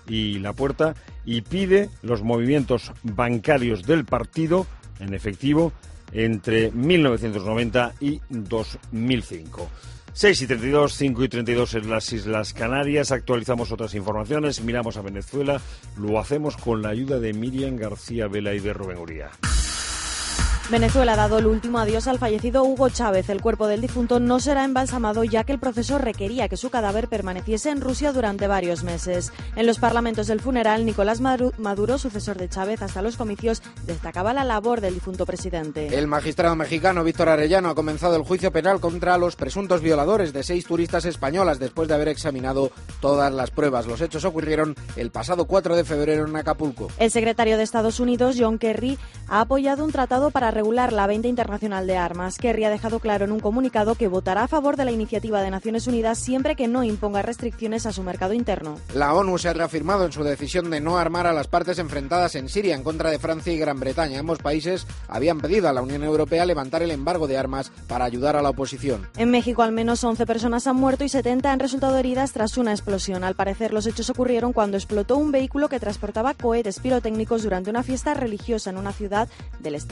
y Lapuerta, y pide los movimientos bancarios del partido en efectivo entre mil novecientos noventa y dos mil cinco. seis y treinta y dos, cinco y treinta y dos en las Islas Canarias. Actualizamos otras informaciones, miramos a Venezuela. Lo hacemos con la ayuda de Miriam García Vela y de Rubén Uría. Venezuela ha dado el último adiós al fallecido Hugo Chávez. El cuerpo del difunto no será embalsamado ya que el proceso requería que su cadáver permaneciese en Rusia durante varios meses. En los parlamentos del funeral, Nicolás Maduro, sucesor de Chávez hasta los comicios, destacaba la labor del difunto presidente. El magistrado mexicano Víctor Arellano ha comenzado el juicio penal contra los presuntos violadores de seis turistas españolas después de haber examinado todas las pruebas. Los hechos ocurrieron el pasado cuatro de febrero en Acapulco. El secretario de Estados Unidos, John Kerry, ha apoyado un tratado para regular la venta internacional de armas. Kerry ha dejado claro en un comunicado que votará a favor de la iniciativa de Naciones Unidas siempre que no imponga restricciones a su mercado interno. La ONU se ha reafirmado en su decisión de no armar a las partes enfrentadas en Siria en contra de Francia y Gran Bretaña. Ambos países habían pedido a la Unión Europea levantar el embargo de armas para ayudar a la oposición. En México al menos once personas han muerto y setenta han resultado heridas tras una explosión. Al parecer los hechos ocurrieron cuando explotó un vehículo que transportaba cohetes pirotécnicos durante una fiesta religiosa en una ciudad del estado de Talavera.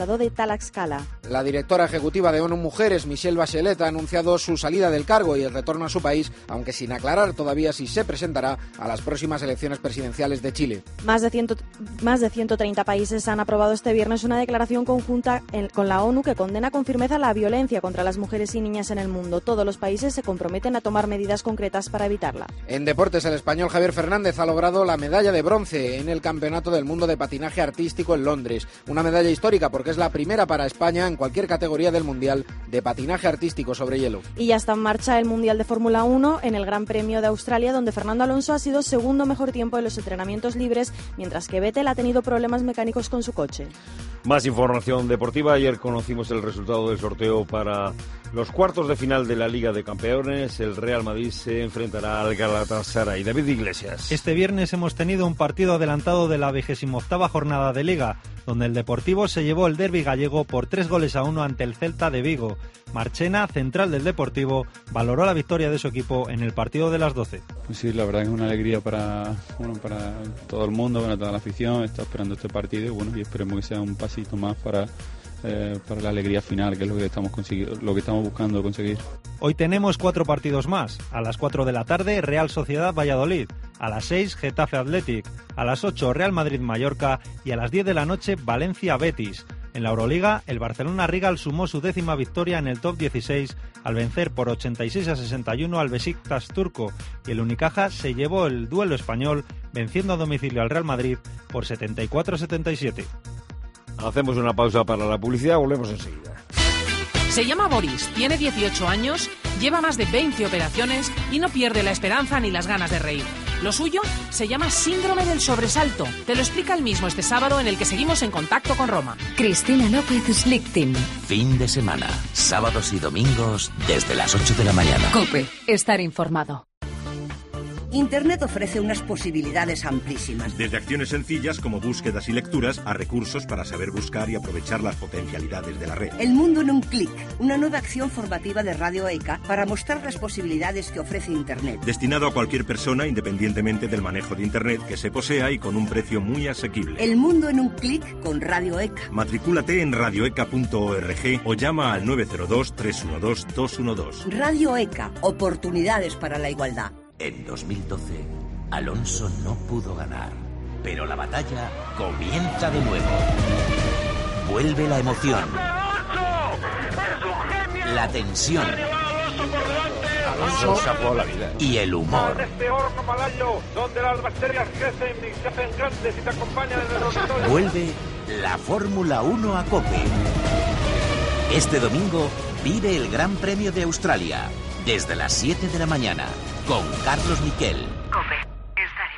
la Scala. La directora ejecutiva de ONU Mujeres, Michelle Bachelet, ha anunciado su salida del cargo y el retorno a su país, aunque sin aclarar todavía si se presentará a las próximas elecciones presidenciales de Chile. Más de, cien, más de ciento treinta países han aprobado este viernes una declaración conjunta en, con la ONU que condena con firmeza la violencia contra las mujeres y niñas en el mundo. Todos los países se comprometen a tomar medidas concretas para evitarla. En deportes, el español Javier Fernández ha logrado la medalla de bronce en el Campeonato del Mundo de Patinaje Artístico en Londres. Una medalla histórica porque es la primera para España en cualquier categoría del Mundial de Patinaje Artístico sobre hielo. Y ya está en marcha el Mundial de Fórmula uno en el Gran Premio de Australia, donde Fernando Alonso ha sido segundo mejor tiempo en los entrenamientos libres, mientras que Vettel ha tenido problemas mecánicos con su coche. Más información deportiva. Ayer conocimos el resultado del sorteo para los cuartos de final de la Liga de Campeones. El Real Madrid se enfrentará al Galatasaray. David Iglesias. Este viernes hemos tenido un partido adelantado de la vigésima octava jornada de Liga, donde el Deportivo se llevó el derbi gallego por tres goles a uno ante el Celta de Vigo. Marchena, central del Deportivo, valoró la victoria de su equipo en el partido de las doce. Pues sí, la verdad es una alegría para, bueno, para todo el mundo, para toda la afición. Está esperando este partido y, bueno, y esperemos que sea un pasito más para, eh, para la alegría final, que es lo que estamos consiguiendo, lo que estamos buscando conseguir. Hoy tenemos cuatro partidos más. A las cuatro de la tarde, Real Sociedad Valladolid. A las seis, Getafe Athletic. A las ocho, Real Madrid Mallorca. Y a las diez de la noche, Valencia Betis. En la Euroliga, el Barcelona Rigal sumó su décima victoria en el top dieciséis al vencer por ochenta y seis a sesenta y uno al Besiktas turco, y el Unicaja se llevó el duelo español venciendo a domicilio al Real Madrid por setenta y cuatro a setenta y siete. Hacemos una pausa para la publicidad, volvemos enseguida. Se llama Boris, tiene dieciocho años, lleva más de veinte operaciones y no pierde la esperanza ni las ganas de reír. Lo suyo se llama síndrome del sobresalto. Te lo explica él mismo este sábado en el que seguimos en contacto con Roma. Cristina López Slichting. Fin de semana, sábados y domingos desde las ocho de la mañana. COPE, estar informado. Internet ofrece unas posibilidades amplísimas. Desde acciones sencillas como búsquedas y lecturas a recursos para saber buscar y aprovechar las potencialidades de la red. El mundo en un clic, una nueva acción formativa de Radio ECA para mostrar las posibilidades que ofrece Internet. Destinado a cualquier persona independientemente del manejo de Internet que se posea y con un precio muy asequible. El mundo en un clic con Radio ECA. Matricúlate en radioeca punto org o llama al nueve cero dos, tres uno dos, dos uno dos. Radio ECA, oportunidades para la igualdad. En dos mil doce, Alonso no pudo ganar, pero la batalla comienza de nuevo. Vuelve la emoción, la tensión Alonso se ha jugado la vida. Y el humor. Vuelve la Fórmula uno a COPE. Este domingo vive el Gran Premio de Australia desde las siete de la mañana con Carlos Miquel. COPE, estar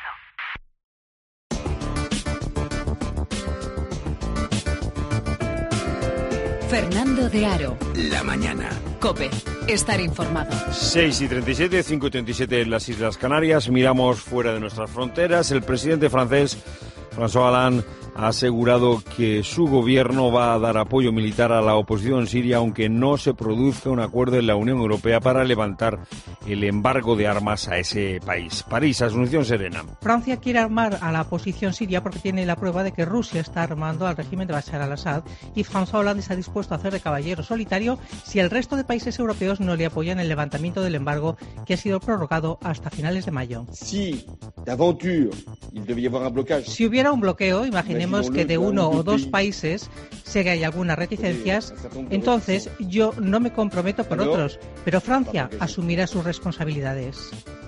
informado. Fernando de Aro. La mañana. COPE, estar informado. seis y treinta y siete, cinco y treinta y siete en las Islas Canarias. Miramos fuera de nuestras fronteras. El presidente francés, François Hollande, ha asegurado que su gobierno va a dar apoyo militar a la oposición en Siria, aunque no se produzca un acuerdo en la Unión Europea para levantar el embargo de armas a ese país. París, Asunción Serena. Francia quiere armar a la oposición siria porque tiene la prueba de que Rusia está armando al régimen de Bashar al-Assad, y François Hollande está dispuesto a hacer de caballero solitario si el resto de países europeos no le apoyan el levantamiento del embargo, que ha sido prorrogado hasta finales de mayo. Si, d'aventure, il devait y avoir un blocage. Si hubiera un bloqueo, imaginemos que de uno o dos países sé que hay algunas reticencias, entonces yo no me comprometo por otros, pero Francia asumirá sus responsabilidades.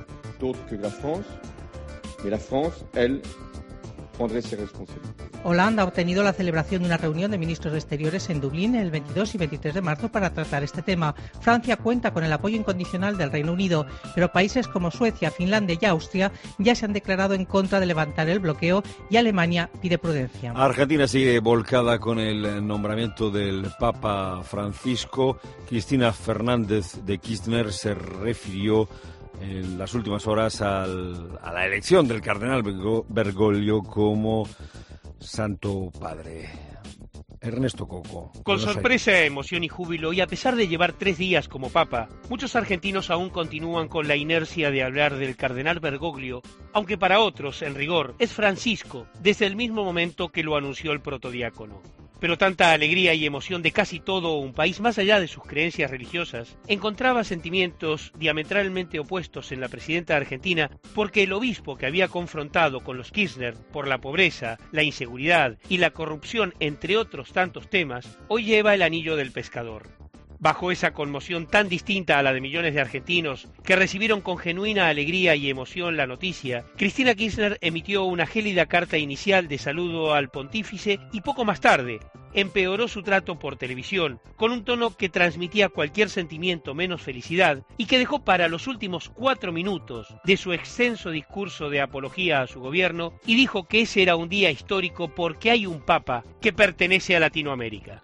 Hollande ha obtenido la celebración de una reunión de ministros de Exteriores en Dublín el veintidós y veintitrés de marzo para tratar este tema. Francia cuenta con el apoyo incondicional del Reino Unido, pero países como Suecia, Finlandia y Austria ya se han declarado en contra de levantar el bloqueo, y Alemania pide prudencia. Argentina sigue volcada con el nombramiento del Papa Francisco. Cristina Fernández de Kirchner se refirió en las últimas horas al, a la elección del cardenal Bergoglio como Santo Padre. Ernesto Coco. Con sorpresa, emoción y júbilo, y a pesar de llevar tres días como papa, muchos argentinos aún continúan con la inercia de hablar del cardenal Bergoglio, aunque para otros, en rigor, es Francisco, desde el mismo momento que lo anunció el protodiácono. Pero tanta alegría y emoción de casi todo un país, más allá de sus creencias religiosas, encontraba sentimientos diametralmente opuestos en la presidenta argentina, porque el obispo que había confrontado con los Kirchner por la pobreza, la inseguridad y la corrupción, entre otros tantos temas, hoy lleva el anillo del pescador. Bajo esa conmoción tan distinta a la de millones de argentinos que recibieron con genuina alegría y emoción la noticia, Cristina Kirchner emitió una gélida carta inicial de saludo al pontífice y poco más tarde empeoró su trato por televisión con un tono que transmitía cualquier sentimiento menos felicidad y que dejó para los últimos cuatro minutos de su extenso discurso de apología a su gobierno y dijo que ese era un día histórico porque hay un papa que pertenece a Latinoamérica.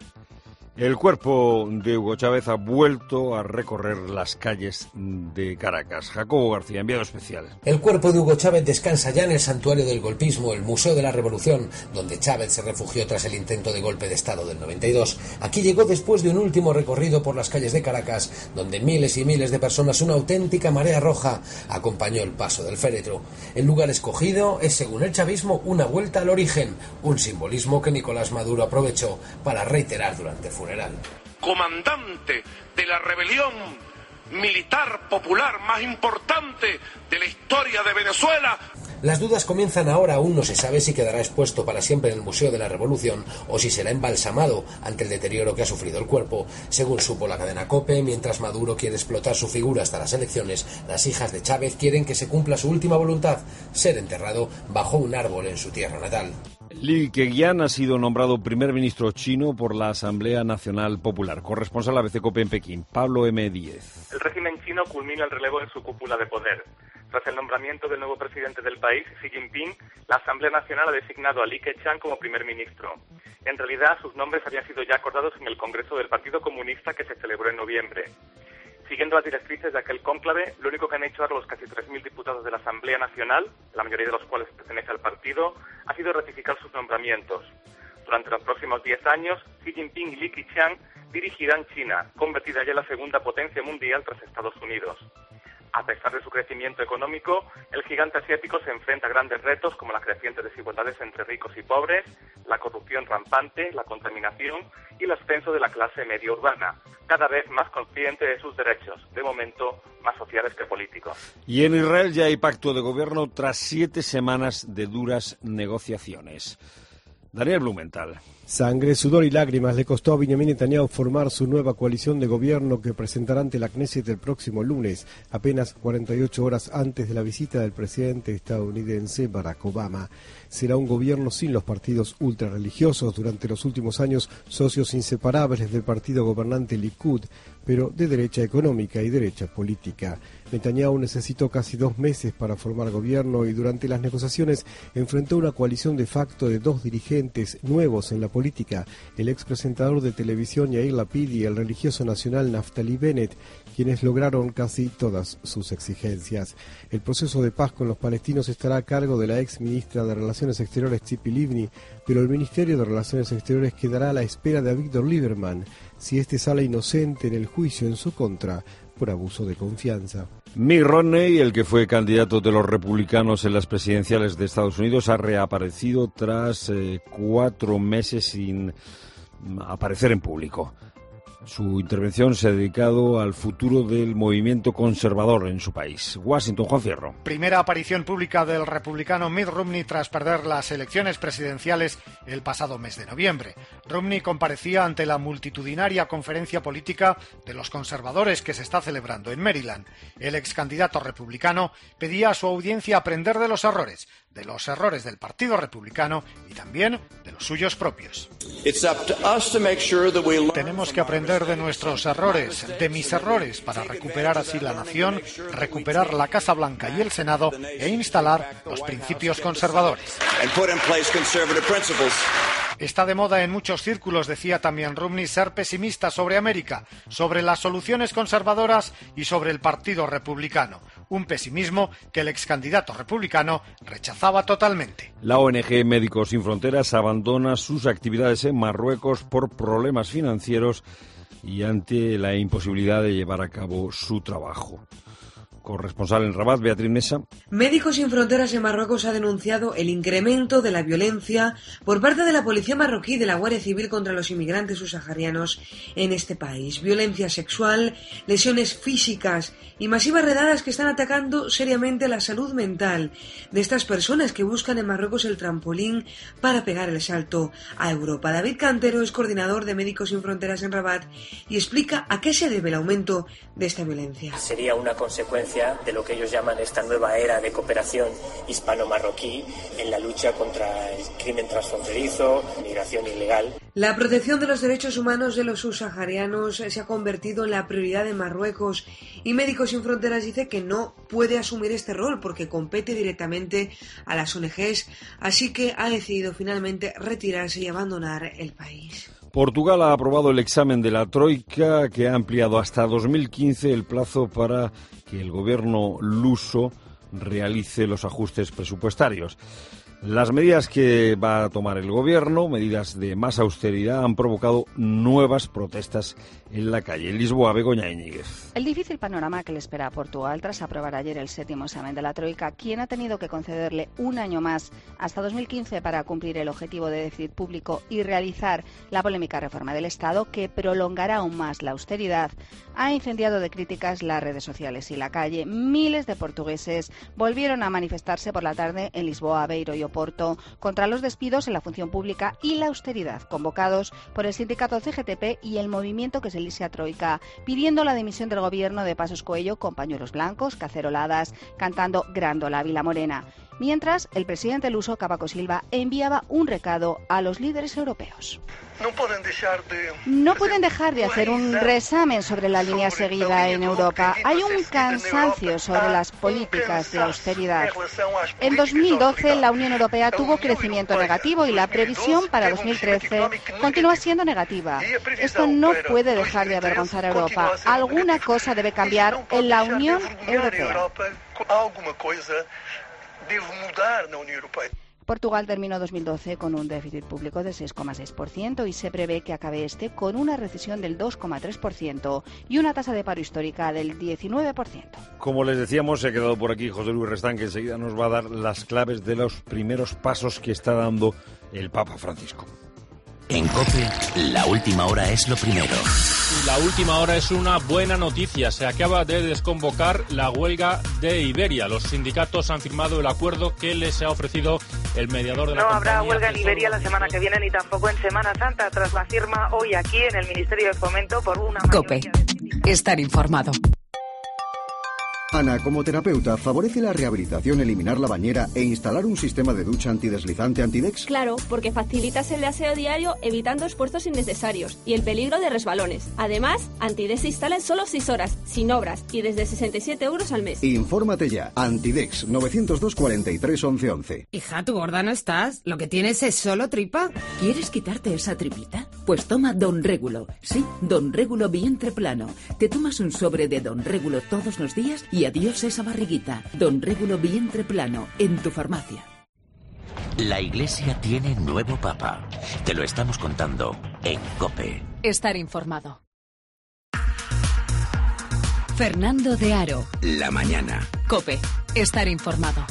El cuerpo de Hugo Chávez ha vuelto a recorrer las calles de Caracas. Jacobo García, enviado especial. El cuerpo de Hugo Chávez descansa ya en el santuario del golpismo, el Museo de la Revolución, donde Chávez se refugió tras el intento de golpe de Estado del noventa y dos. Aquí llegó después de un último recorrido por las calles de Caracas, donde miles y miles de personas, una auténtica marea roja, acompañó el paso del féretro. El lugar escogido es, según el chavismo, una vuelta al origen, un simbolismo que Nicolás Maduro aprovechó para reiterar durante el funeral. Comandante de la rebelión militar popular más importante de la historia de Venezuela. Las dudas comienzan ahora. Aún no se sabe si quedará expuesto para siempre en el Museo de la Revolución o si será embalsamado ante el deterioro que ha sufrido el cuerpo. Según supo la cadena COPE, mientras Maduro quiere explotar su figura hasta las elecciones, las hijas de Chávez quieren que se cumpla su última voluntad, ser enterrado bajo un árbol en su tierra natal. Li Keqiang ha sido nombrado primer ministro chino por la Asamblea Nacional Popular. Corresponsal A B C COPE en Pekín, Pablo M. Díez. El régimen chino culmina el relevo en su cúpula de poder. Tras el nombramiento del nuevo presidente del país, Xi Jinping, la Asamblea Nacional ha designado a Li Keqiang como primer ministro. En realidad, sus nombres habían sido ya acordados en el Congreso del Partido Comunista que se celebró en noviembre. Siguiendo las directrices de aquel cónclave, lo único que han hecho ahora los casi tres mil diputados de la Asamblea Nacional, la mayoría de los cuales pertenece al partido, ha sido ratificar sus nombramientos. Durante los próximos diez años, Xi Jinping y Li Keqiang dirigirán China, convertida ya en la segunda potencia mundial tras Estados Unidos. A pesar de su crecimiento económico, el gigante asiático se enfrenta a grandes retos como las crecientes desigualdades entre ricos y pobres, la corrupción rampante, la contaminación y el ascenso de la clase media urbana, cada vez más consciente de sus derechos, de momento más sociales que políticos. Y en Israel ya hay pacto de gobierno tras siete semanas de duras negociaciones. Daniel Blumenthal. Sangre, sudor y lágrimas le costó a Benjamin Netanyahu formar su nueva coalición de gobierno que presentará ante la Knesset el próximo lunes, apenas cuarenta y ocho horas antes de la visita del presidente estadounidense Barack Obama. Será un gobierno sin los partidos ultrarreligiosos, durante los últimos años socios inseparables del partido gobernante Likud, pero de derecha económica y derecha política. Netanyahu necesitó casi dos meses para formar gobierno y durante las negociaciones enfrentó una coalición de facto de dos dirigentes nuevos en la política, el expresentador de televisión Yair Lapid y el religioso nacional Naftali Bennett, quienes lograron casi todas sus exigencias. El proceso de paz con los palestinos estará a cargo de la ex ministra de Relaciones Exteriores Tzipi Livni, pero el Ministerio de Relaciones Exteriores quedará a la espera de Víctor Lieberman, si este sale inocente en el juicio en su contra por abuso de confianza. Mitt Romney, el que fue candidato de los republicanos en las presidenciales de Estados Unidos, ha reaparecido tras eh, cuatro meses sin aparecer en público. Su intervención se ha dedicado al futuro del movimiento conservador en su país. Washington, Juan Fierro. Primera aparición pública del republicano Mitt Romney tras perder las elecciones presidenciales el pasado mes de noviembre. Romney comparecía ante la multitudinaria conferencia política de los conservadores que se está celebrando en Maryland. El ex candidato republicano pedía a su audiencia aprender de los errores, de los errores del Partido Republicano y también de los suyos propios. Tenemos que aprender de nuestros errores, de mis errores, para recuperar así la nación, recuperar la Casa Blanca y el Senado e instalar los principios conservadores. Está de moda en muchos círculos, decía también Romney, ser pesimista sobre América, sobre las soluciones conservadoras y sobre el Partido Republicano. Un pesimismo que el ex candidato republicano rechazaba totalmente. La O N G Médicos Sin Fronteras abandona sus actividades en Marruecos por problemas financieros y ante la imposibilidad de llevar a cabo su trabajo. Corresponsal en Rabat, Beatriz Mesa. Médicos Sin Fronteras en Marruecos ha denunciado el incremento de la violencia por parte de la policía marroquí y de la Guardia Civil contra los inmigrantes subsaharianos en este país. Violencia sexual, lesiones físicas y masivas redadas que están atacando seriamente la salud mental de estas personas que buscan en Marruecos el trampolín para pegar el salto a Europa. David Cantero es coordinador de Médicos Sin Fronteras en Rabat y explica a qué se debe el aumento de esta violencia. Sería una consecuencia de lo que ellos llaman esta nueva era de cooperación hispano-marroquí en la lucha contra el crimen transfronterizo, migración ilegal. La protección de los derechos humanos de los subsaharianos se ha convertido en la prioridad de Marruecos y Médicos Sin Fronteras dice que no puede asumir este rol porque compete directamente a las O N Ges, así que ha decidido finalmente retirarse y abandonar el país. Portugal ha aprobado el examen de la Troika, que ha ampliado hasta dos mil quince el plazo para que el gobierno luso realice los ajustes presupuestarios. Las medidas que va a tomar el gobierno, medidas de más austeridad, han provocado nuevas protestas en la calle. En Lisboa, Begoña Íñiguez. El difícil panorama que le espera a Portugal tras aprobar ayer el séptimo examen de la Troika, quien ha tenido que concederle un año más, hasta dos mil quince, para cumplir el objetivo de déficit público y realizar la polémica reforma del Estado, que prolongará aún más la austeridad, ha incendiado de críticas las redes sociales y la calle. Miles de portugueses volvieron a manifestarse por la tarde en Lisboa, Aveiro y Oporto contra los despidos en la función pública y la austeridad, convocados por el sindicato C G T P y el movimiento que se elige a Troika, pidiendo la dimisión del gobierno de Passos Coelho con pañuelos blancos, caceroladas, cantando Grándola Vila Morena. Mientras, el presidente luso, Cavaco Silva, enviaba un recado a los líderes europeos. No pueden dejar de, no pueden dejar de hacer un reexamen sobre la línea seguida en Europa. Hay un cansancio sobre las políticas de austeridad. En dos mil doce la Unión Europea tuvo crecimiento negativo y la previsión para dos mil trece continúa siendo negativa. Esto no puede dejar de avergonzar a Europa. Alguna cosa debe cambiar en la Unión Europea. Portugal terminó dos mil doce con un déficit público de seis coma seis por ciento y se prevé que acabe este con una recesión del dos coma tres por ciento y una tasa de paro histórica del diecinueve por ciento. Como les decíamos, se ha quedado por aquí José Luis Restán, que enseguida nos va a dar las claves de los primeros pasos que está dando el Papa Francisco. En COPE, la última hora es lo primero. La última hora es una buena noticia. Se acaba de desconvocar la huelga de Iberia. Los sindicatos han firmado el acuerdo que les ha ofrecido el mediador de la compañía. No habrá huelga en Iberia la semana que viene ni tampoco en Semana Santa, tras la firma hoy aquí en el Ministerio de Fomento por una COPE. Estar informado. Ana, como terapeuta, ¿favorece la rehabilitación eliminar la bañera e instalar un sistema de ducha antideslizante Antidex? Claro, porque facilitas el aseo diario evitando esfuerzos innecesarios y el peligro de resbalones. Además, Antidex se instala en solo seis horas, sin obras y desde sesenta y siete euros al mes. Infórmate ya. Antidex nueve cero dos, cuarenta y tres, once, once. Hija, ¿tú gorda no estás? ¿Lo que tienes es solo tripa? ¿Quieres quitarte esa tripita? Pues toma Don Régulo. Sí, Don Régulo vientre plano. Te tomas un sobre de Don Régulo todos los días y adiós esa barriguita. Don Régulo vientre plano, en tu farmacia. La Iglesia tiene nuevo Papa. Te lo estamos contando en COPE. Estar informado. Fernando de Aro. La mañana. COPE. Estar informado.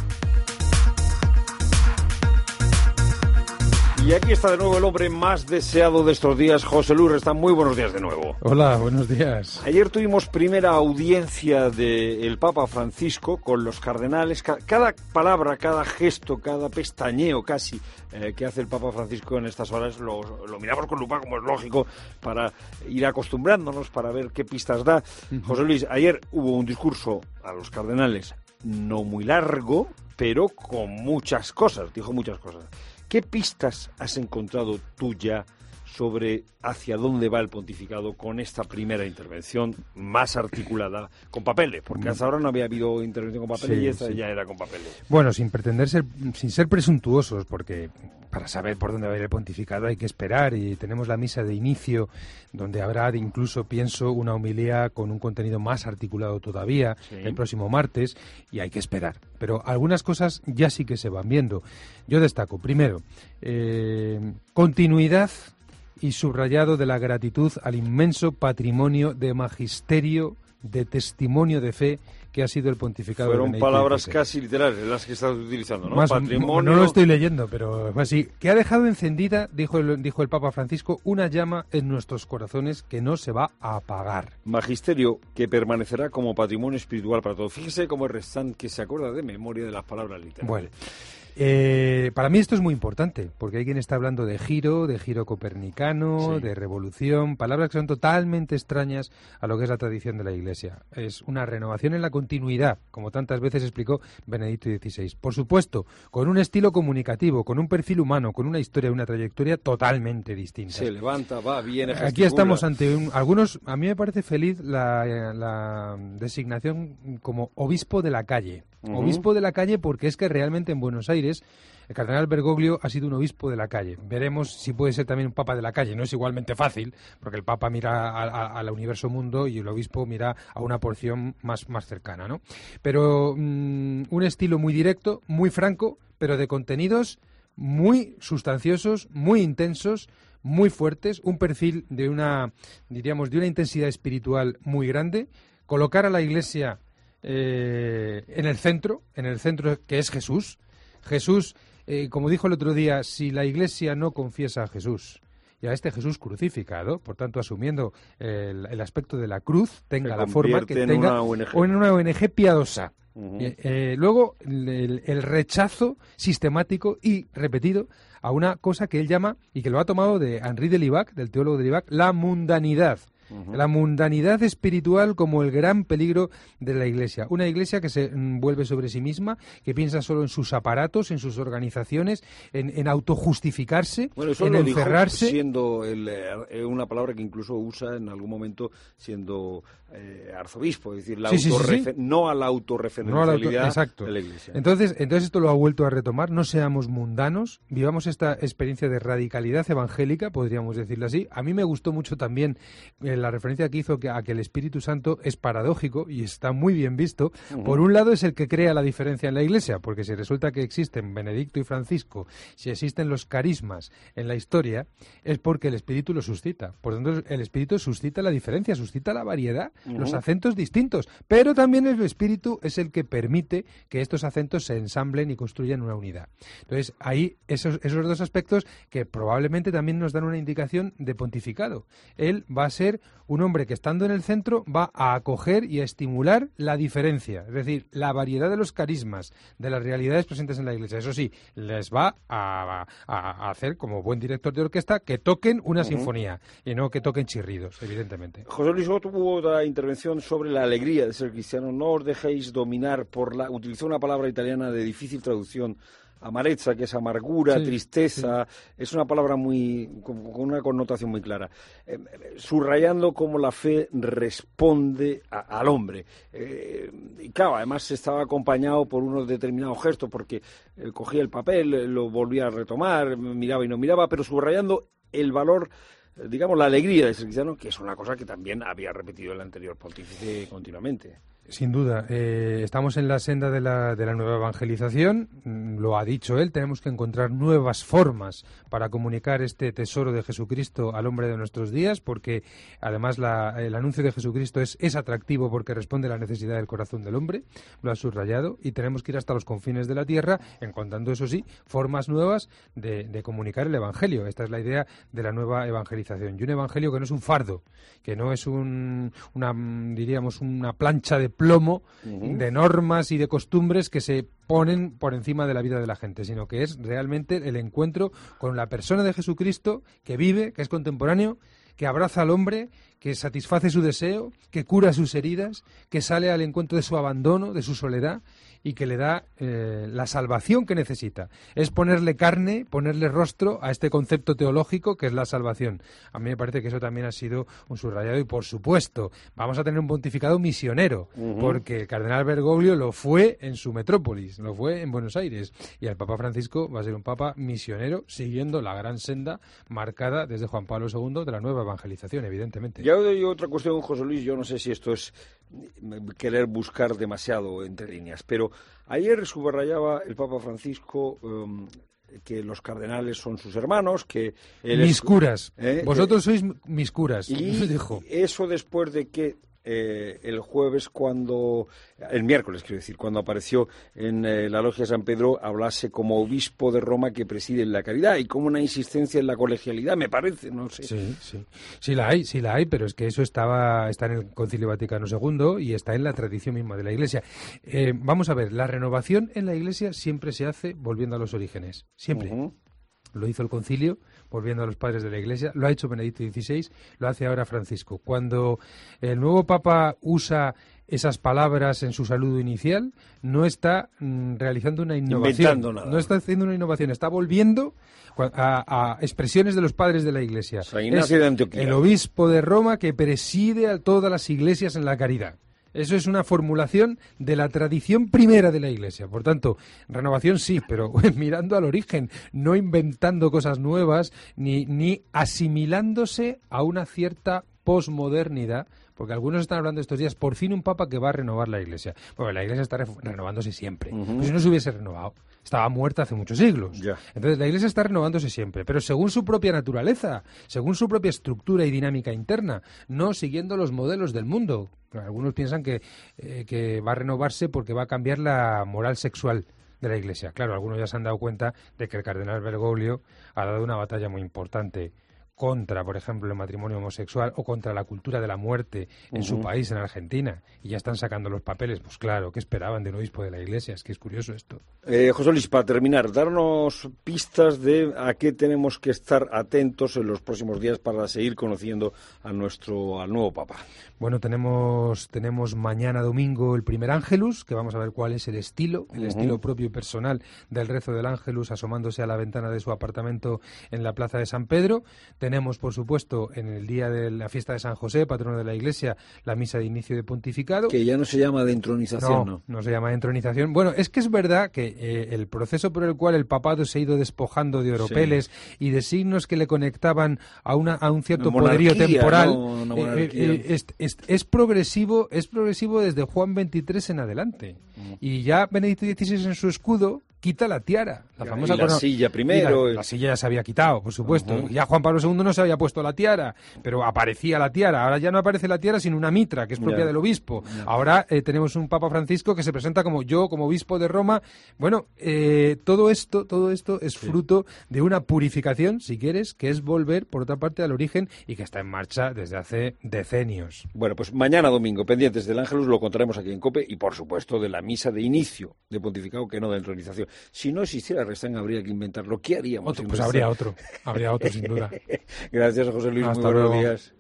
Y aquí está de nuevo el hombre más deseado de estos días, José Luis Restán. Muy buenos días de nuevo. Hola, buenos días. Ayer tuvimos primera audiencia del Papa Francisco con los cardenales. Cada palabra, cada gesto, cada pestañeo casi eh, que hace el Papa Francisco en estas horas lo, lo miramos con lupa, como es lógico, para ir acostumbrándonos, para ver qué pistas da. Uh-huh. José Luis, ayer hubo un discurso a los cardenales no muy largo, pero con muchas cosas, dijo muchas cosas. ¿Qué pistas has encontrado tú ya sobre hacia dónde va el pontificado con esta primera intervención más articulada con papeles? Porque hasta ahora no había habido intervención con papeles, sí, y esta sí. ya era con papeles. Bueno, sin pretender ser, sin ser presuntuosos, porque para saber por dónde va a ir el pontificado hay que esperar, y tenemos la misa de inicio donde habrá incluso, pienso, una homilía con un contenido más articulado todavía sí. el próximo martes, y hay que esperar. Pero algunas cosas ya sí que se van viendo. Yo destaco, primero, eh, continuidad y subrayado de la gratitud al inmenso patrimonio de magisterio, de testimonio de fe que ha sido el pontificado Fueron de Benedicto palabras dieciséis. casi literales las que estás utilizando, ¿no? Más, Patrimonio... No lo estoy leyendo, pero fue así. Que ha dejado encendida, dijo el, dijo el Papa Francisco, una llama en nuestros corazones que no se va a apagar. Magisterio que permanecerá como patrimonio espiritual para todos. Fíjese cómo es Restant que se acuerda de memoria de las palabras literales. Bueno. Eh, para mí esto es muy importante, porque hay quien está hablando de giro, de giro copernicano, sí. de revolución, palabras que son totalmente extrañas a lo que es la tradición de la Iglesia. Es una renovación en la continuidad, como tantas veces explicó Benedicto dieciséis. Por supuesto, con un estilo comunicativo, con un perfil humano, con una historia, una trayectoria totalmente distinta. Se levanta, va, viene, gesticula. Aquí estamos ante un, algunos, a mí me parece feliz la, la designación como obispo de la calle. Uh-huh. Obispo de la calle porque es que realmente en Buenos Aires el cardenal Bergoglio ha sido un obispo de la calle. Veremos si puede ser también un papa de la calle. No es igualmente fácil, porque el papa mira al universo mundo y el obispo mira a una porción más, más cercana, ¿no? Pero mmm, un estilo muy directo, muy franco, pero de contenidos muy sustanciosos, muy intensos, muy fuertes, un perfil de una, diríamos, de una intensidad espiritual muy grande, colocar a la Iglesia Eh, en el centro, en el centro que es Jesús. Jesús, eh, como dijo el otro día, si la Iglesia no confiesa a Jesús y a este Jesús crucificado, por tanto asumiendo el, el aspecto de la cruz, tenga la forma que tenga, o en una O N G piadosa. Uh-huh. eh, eh, luego el, el rechazo sistemático y repetido a una cosa que él llama, y que lo ha tomado de Henri de Libac, del teólogo de Libac, la mundanidad. Uh-huh. La mundanidad espiritual como el gran peligro de la Iglesia. Una Iglesia que se mm, vuelve sobre sí misma, que piensa solo en sus aparatos, en sus organizaciones, en, en autojustificarse, bueno, eso en lo encerrarse. Dijo siendo el, eh, una palabra que incluso usa en algún momento siendo eh, arzobispo, es decir, la sí, sí, sí, sí. no a la autorreferencialidad no auto... de la Iglesia. Entonces, entonces esto lo ha vuelto a retomar. No seamos mundanos, vivamos esta experiencia de radicalidad evangélica, podríamos decirlo así. A mí me gustó mucho también eh, la referencia que hizo que, a que el Espíritu Santo es paradójico y está muy bien visto. Uh-huh. Por un lado es el que crea la diferencia en la Iglesia, porque si resulta que existen Benedicto y Francisco, si existen los carismas en la historia, es porque el Espíritu lo suscita. Por lo tanto, el Espíritu suscita la diferencia, suscita la variedad, uh-huh. los acentos distintos, pero también el Espíritu es el que permite que estos acentos se ensamblen y construyan una unidad. Entonces, ahí esos, esos dos aspectos que probablemente también nos dan una indicación de pontificado. Él va a ser un hombre que estando en el centro va a acoger y a estimular la diferencia, es decir, la variedad de los carismas, de las realidades presentes en la Iglesia. Eso sí, les va a, a, a hacer, como buen director de orquesta, que toquen una uh-huh. sinfonía y no que toquen chirridos, evidentemente. José Luis Otto tuvo otra intervención sobre la alegría de ser cristiano. No os dejéis dominar por la... Utilizó una palabra italiana de difícil traducción, amarezza, que es amargura, sí, tristeza, sí. Es una palabra muy con, con una connotación muy clara, eh, subrayando cómo la fe responde a, al hombre. Eh, y claro, además estaba acompañado por unos determinados gestos, porque él cogía el papel, lo volvía a retomar, miraba y no miraba, pero subrayando el valor, digamos, la alegría de ser cristiano, que es una cosa que también había repetido el anterior pontífice continuamente. Sin duda, eh, estamos en la senda de la, de la nueva evangelización, lo ha dicho él, tenemos que encontrar nuevas formas para comunicar este tesoro de Jesucristo al hombre de nuestros días, porque además la, el anuncio de Jesucristo es, es atractivo porque responde a la necesidad del corazón del hombre, lo ha subrayado, y tenemos que ir hasta los confines de la tierra, encontrando, eso sí, formas nuevas de, de comunicar el Evangelio. Esta es la idea de la nueva evangelización, y un Evangelio que no es un fardo, que no es un, una, diríamos, una plancha de plomo uh-huh. de normas y de costumbres que se ponen por encima de la vida de la gente, sino que es realmente el encuentro con la persona de Jesucristo que vive, que es contemporáneo, que abraza al hombre, que satisface su deseo, que cura sus heridas, que sale al encuentro de su abandono, de su soledad, y que le da eh, la salvación que necesita. Es ponerle carne, ponerle rostro a este concepto teológico que es la salvación. A mí me parece que eso también ha sido un subrayado, y por supuesto vamos a tener un pontificado misionero, uh-huh. porque el cardenal Bergoglio lo fue en su metrópolis, lo fue en Buenos Aires, y el Papa Francisco va a ser un papa misionero siguiendo la gran senda marcada desde Juan Pablo segundo de la nueva evangelización, evidentemente. Ya hay otra cuestión, José Luis, yo no sé si esto es querer buscar demasiado entre líneas, pero ayer subrayaba el Papa Francisco um, que los cardenales son sus hermanos, que... Él mis es, curas, ¿eh? vosotros sois mis curas, y dijo. Eso después de que eh, el jueves cuando, el miércoles quiero decir, cuando apareció en eh, la logia de San Pedro, hablase como obispo de Roma que preside la caridad y como una insistencia en la colegialidad, me parece, no sé. Sí, sí, sí la hay, sí la hay, pero es que eso estaba está en el Concilio Vaticano segundo y está en la tradición misma de la Iglesia. Eh, vamos a ver, la renovación en la Iglesia siempre se hace volviendo a los orígenes, siempre. Uh-huh. Lo hizo el Concilio, volviendo a los padres de la Iglesia, lo ha hecho Benedicto dieciséis, lo hace ahora Francisco. Cuando el nuevo Papa usa esas palabras en su saludo inicial, no está mm, realizando una innovación. Inventando nada. No está haciendo una innovación, está volviendo a, a expresiones de los padres de la Iglesia. San Ignacio de Antioquía. El obispo de Roma que preside a todas las iglesias en la caridad. Eso es una formulación de la tradición primera de la Iglesia. Por tanto, renovación sí, pero mirando al origen, no inventando cosas nuevas, ni, ni asimilándose a una cierta posmodernidad, porque algunos están hablando estos días, por fin un papa que va a renovar la Iglesia. Bueno, la Iglesia está re- renovándose siempre. Uh-huh. Pues si no se hubiese renovado, estaba muerta hace muchos siglos. Ya. Entonces la Iglesia está renovándose siempre, pero según su propia naturaleza, según su propia estructura y dinámica interna, no siguiendo los modelos del mundo. Algunos piensan que, eh, que va a renovarse porque va a cambiar la moral sexual de la Iglesia. Claro, algunos ya se han dado cuenta de que el cardenal Bergoglio ha dado una batalla muy importante contra, por ejemplo, el matrimonio homosexual o contra la cultura de la muerte en uh-huh. su país, en Argentina, y ya están sacando los papeles. Pues claro, ¿qué esperaban de un obispo de la Iglesia? Es que es curioso esto. Eh, José Luis, para terminar, darnos pistas de a qué tenemos que estar atentos en los próximos días para seguir conociendo a nuestro al nuevo Papa. Bueno, tenemos tenemos mañana domingo el primer Ángelus, que vamos a ver cuál es el estilo, el uh-huh. estilo propio y personal del rezo del Ángelus asomándose a la ventana de su apartamento en la plaza de San Pedro. Tenemos, por supuesto, en el día de la fiesta de San José, patrono de la Iglesia, la misa de inicio de pontificado. Que ya no se llama de entronización, ¿no? No, no se llama de entronización. Bueno, es que es verdad que eh, el proceso por el cual el papado se ha ido despojando de oropeles sí. y de signos que le conectaban a, una, a un cierto monarquía, poderío temporal, no, eh, eh, es, es, es, progresivo, es progresivo desde Juan veintitrés en adelante. Mm. Y ya Benedicto dieciséis en su escudo quita la tiara, la ya, famosa y la corona. silla primero. La, la silla ya se había quitado, por supuesto. Uh-huh. Ya Juan Pablo segundo no se había puesto la tiara, pero aparecía la tiara. Ahora ya no aparece la tiara, sino una mitra, que es propia yeah. del obispo. Yeah. Ahora eh, tenemos un Papa Francisco que se presenta como yo, como obispo de Roma. Bueno, eh, todo esto, todo esto es sí. fruto de una purificación, si quieres, que es volver, por otra parte, al origen y que está en marcha desde hace decenios. Bueno, pues mañana domingo, pendientes del Ángelus, lo contaremos aquí en COPE y, por supuesto, de la misa de inicio de pontificado, que no de entronización. Si no existiera Restán, habría que inventarlo. ¿Qué haríamos? Otro, pues habría otro, habría otro sin duda. Gracias, José Luis. Hasta muy buenos luego. días.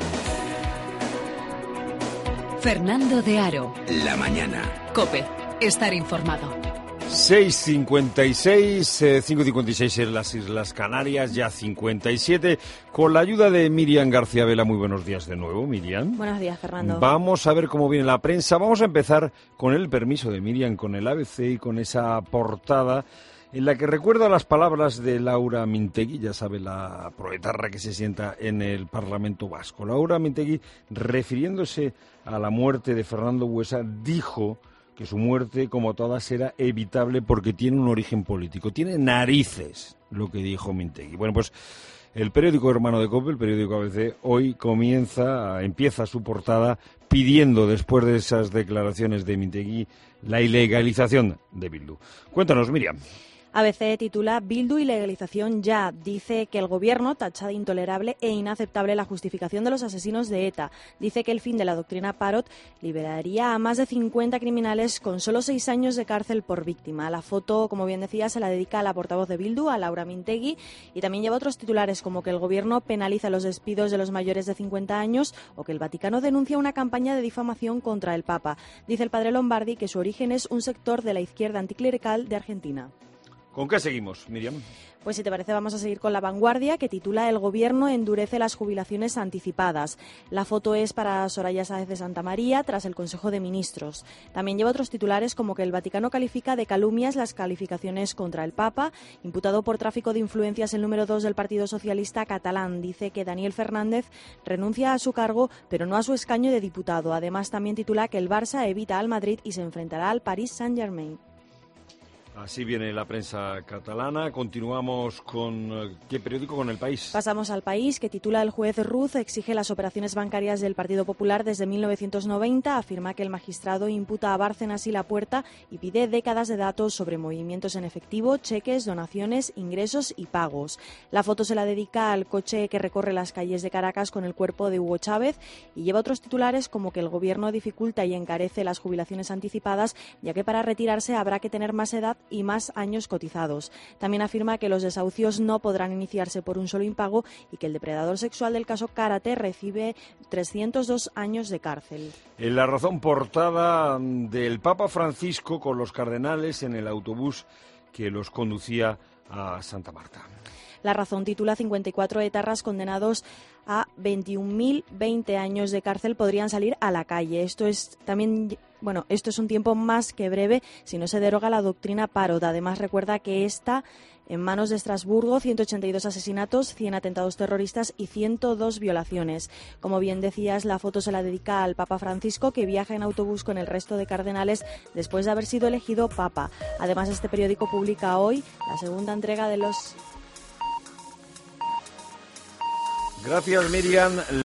Fernando de Aro. La mañana. COPE. Estar informado. seis cincuenta y seis, eh, cinco cincuenta y seis en las Islas Canarias, ya cincuenta y siete, con la ayuda de Miriam García Vela. Muy buenos días de nuevo, Miriam. Buenos días, Fernando. Vamos a ver cómo viene la prensa. Vamos a empezar con el permiso de Miriam, con el A B C y con esa portada en la que recuerda las palabras de Laura Mintegui, ya sabe, la proetarra que se sienta en el Parlamento Vasco. Laura Mintegui, refiriéndose a la muerte de Fernando Buesa, dijo que su muerte, como todas, era evitable porque tiene un origen político. Tiene narices, lo que dijo Mintegui. Bueno, pues el periódico hermano de COPE, el periódico A B C, hoy comienza, empieza su portada pidiendo, después de esas declaraciones de Mintegui, la ilegalización de Bildu. Cuéntanos, Miriam. A B C titula Bildu ilegalización ya. Dice que el gobierno tacha de intolerable e inaceptable la justificación de los asesinos de ETA. Dice que el fin de la doctrina Parot liberaría a más de cincuenta criminales con solo seis años de cárcel por víctima. La foto, como bien decía, se la dedica a la portavoz de Bildu, a Laura Mintegui, y también lleva otros titulares como que el gobierno penaliza los despidos de los mayores de cincuenta años o que el Vaticano denuncia una campaña de difamación contra el Papa. Dice el padre Lombardi que su origen es un sector de la izquierda anticlerical de Argentina. ¿Con qué seguimos, Miriam? Pues si te parece vamos a seguir con La Vanguardia, que titula El gobierno endurece las jubilaciones anticipadas. La foto es para Soraya Sáez de Santa María tras el Consejo de Ministros. También lleva otros titulares como que el Vaticano califica de calumnias las calificaciones contra el Papa. Imputado por tráfico de influencias el número dos del Partido Socialista catalán. Dice que Daniel Fernández renuncia a su cargo pero no a su escaño de diputado. Además también titula que el Barça evita al Madrid y se enfrentará al Paris Saint-Germain. Así viene la prensa catalana. Continuamos con ¿qué periódico? Con El País. Pasamos al País, que titula: El juez Ruz exige las operaciones bancarias del Partido Popular desde mil novecientos noventa. Afirma que el magistrado imputa a Bárcenas y Lapuerta y pide décadas de datos sobre movimientos en efectivo, cheques, donaciones, ingresos y pagos. La foto se la dedica al coche que recorre las calles de Caracas con el cuerpo de Hugo Chávez y lleva otros titulares como que el gobierno dificulta y encarece las jubilaciones anticipadas, ya que para retirarse habrá que tener más edad y más años cotizados. También afirma que los desahucios no podrán iniciarse por un solo impago y que el depredador sexual del caso Karate recibe trescientos dos años de cárcel. En La Razón, portada del Papa Francisco con los cardenales en el autobús que los conducía a Santa Marta. La Razón titula: cincuenta y cuatro etarras condenados a veintiún mil veinte años de cárcel podrían salir a la calle. Esto es también, bueno, esto es un tiempo más que breve si no se deroga la doctrina Parot. Además, recuerda que está en manos de Estrasburgo ciento ochenta y dos asesinatos, cien atentados terroristas y ciento dos violaciones. Como bien decías, la foto se la dedica al Papa Francisco, que viaja en autobús con el resto de cardenales después de haber sido elegido Papa. Además, este periódico publica hoy la segunda entrega de los... Gracias, Miriam.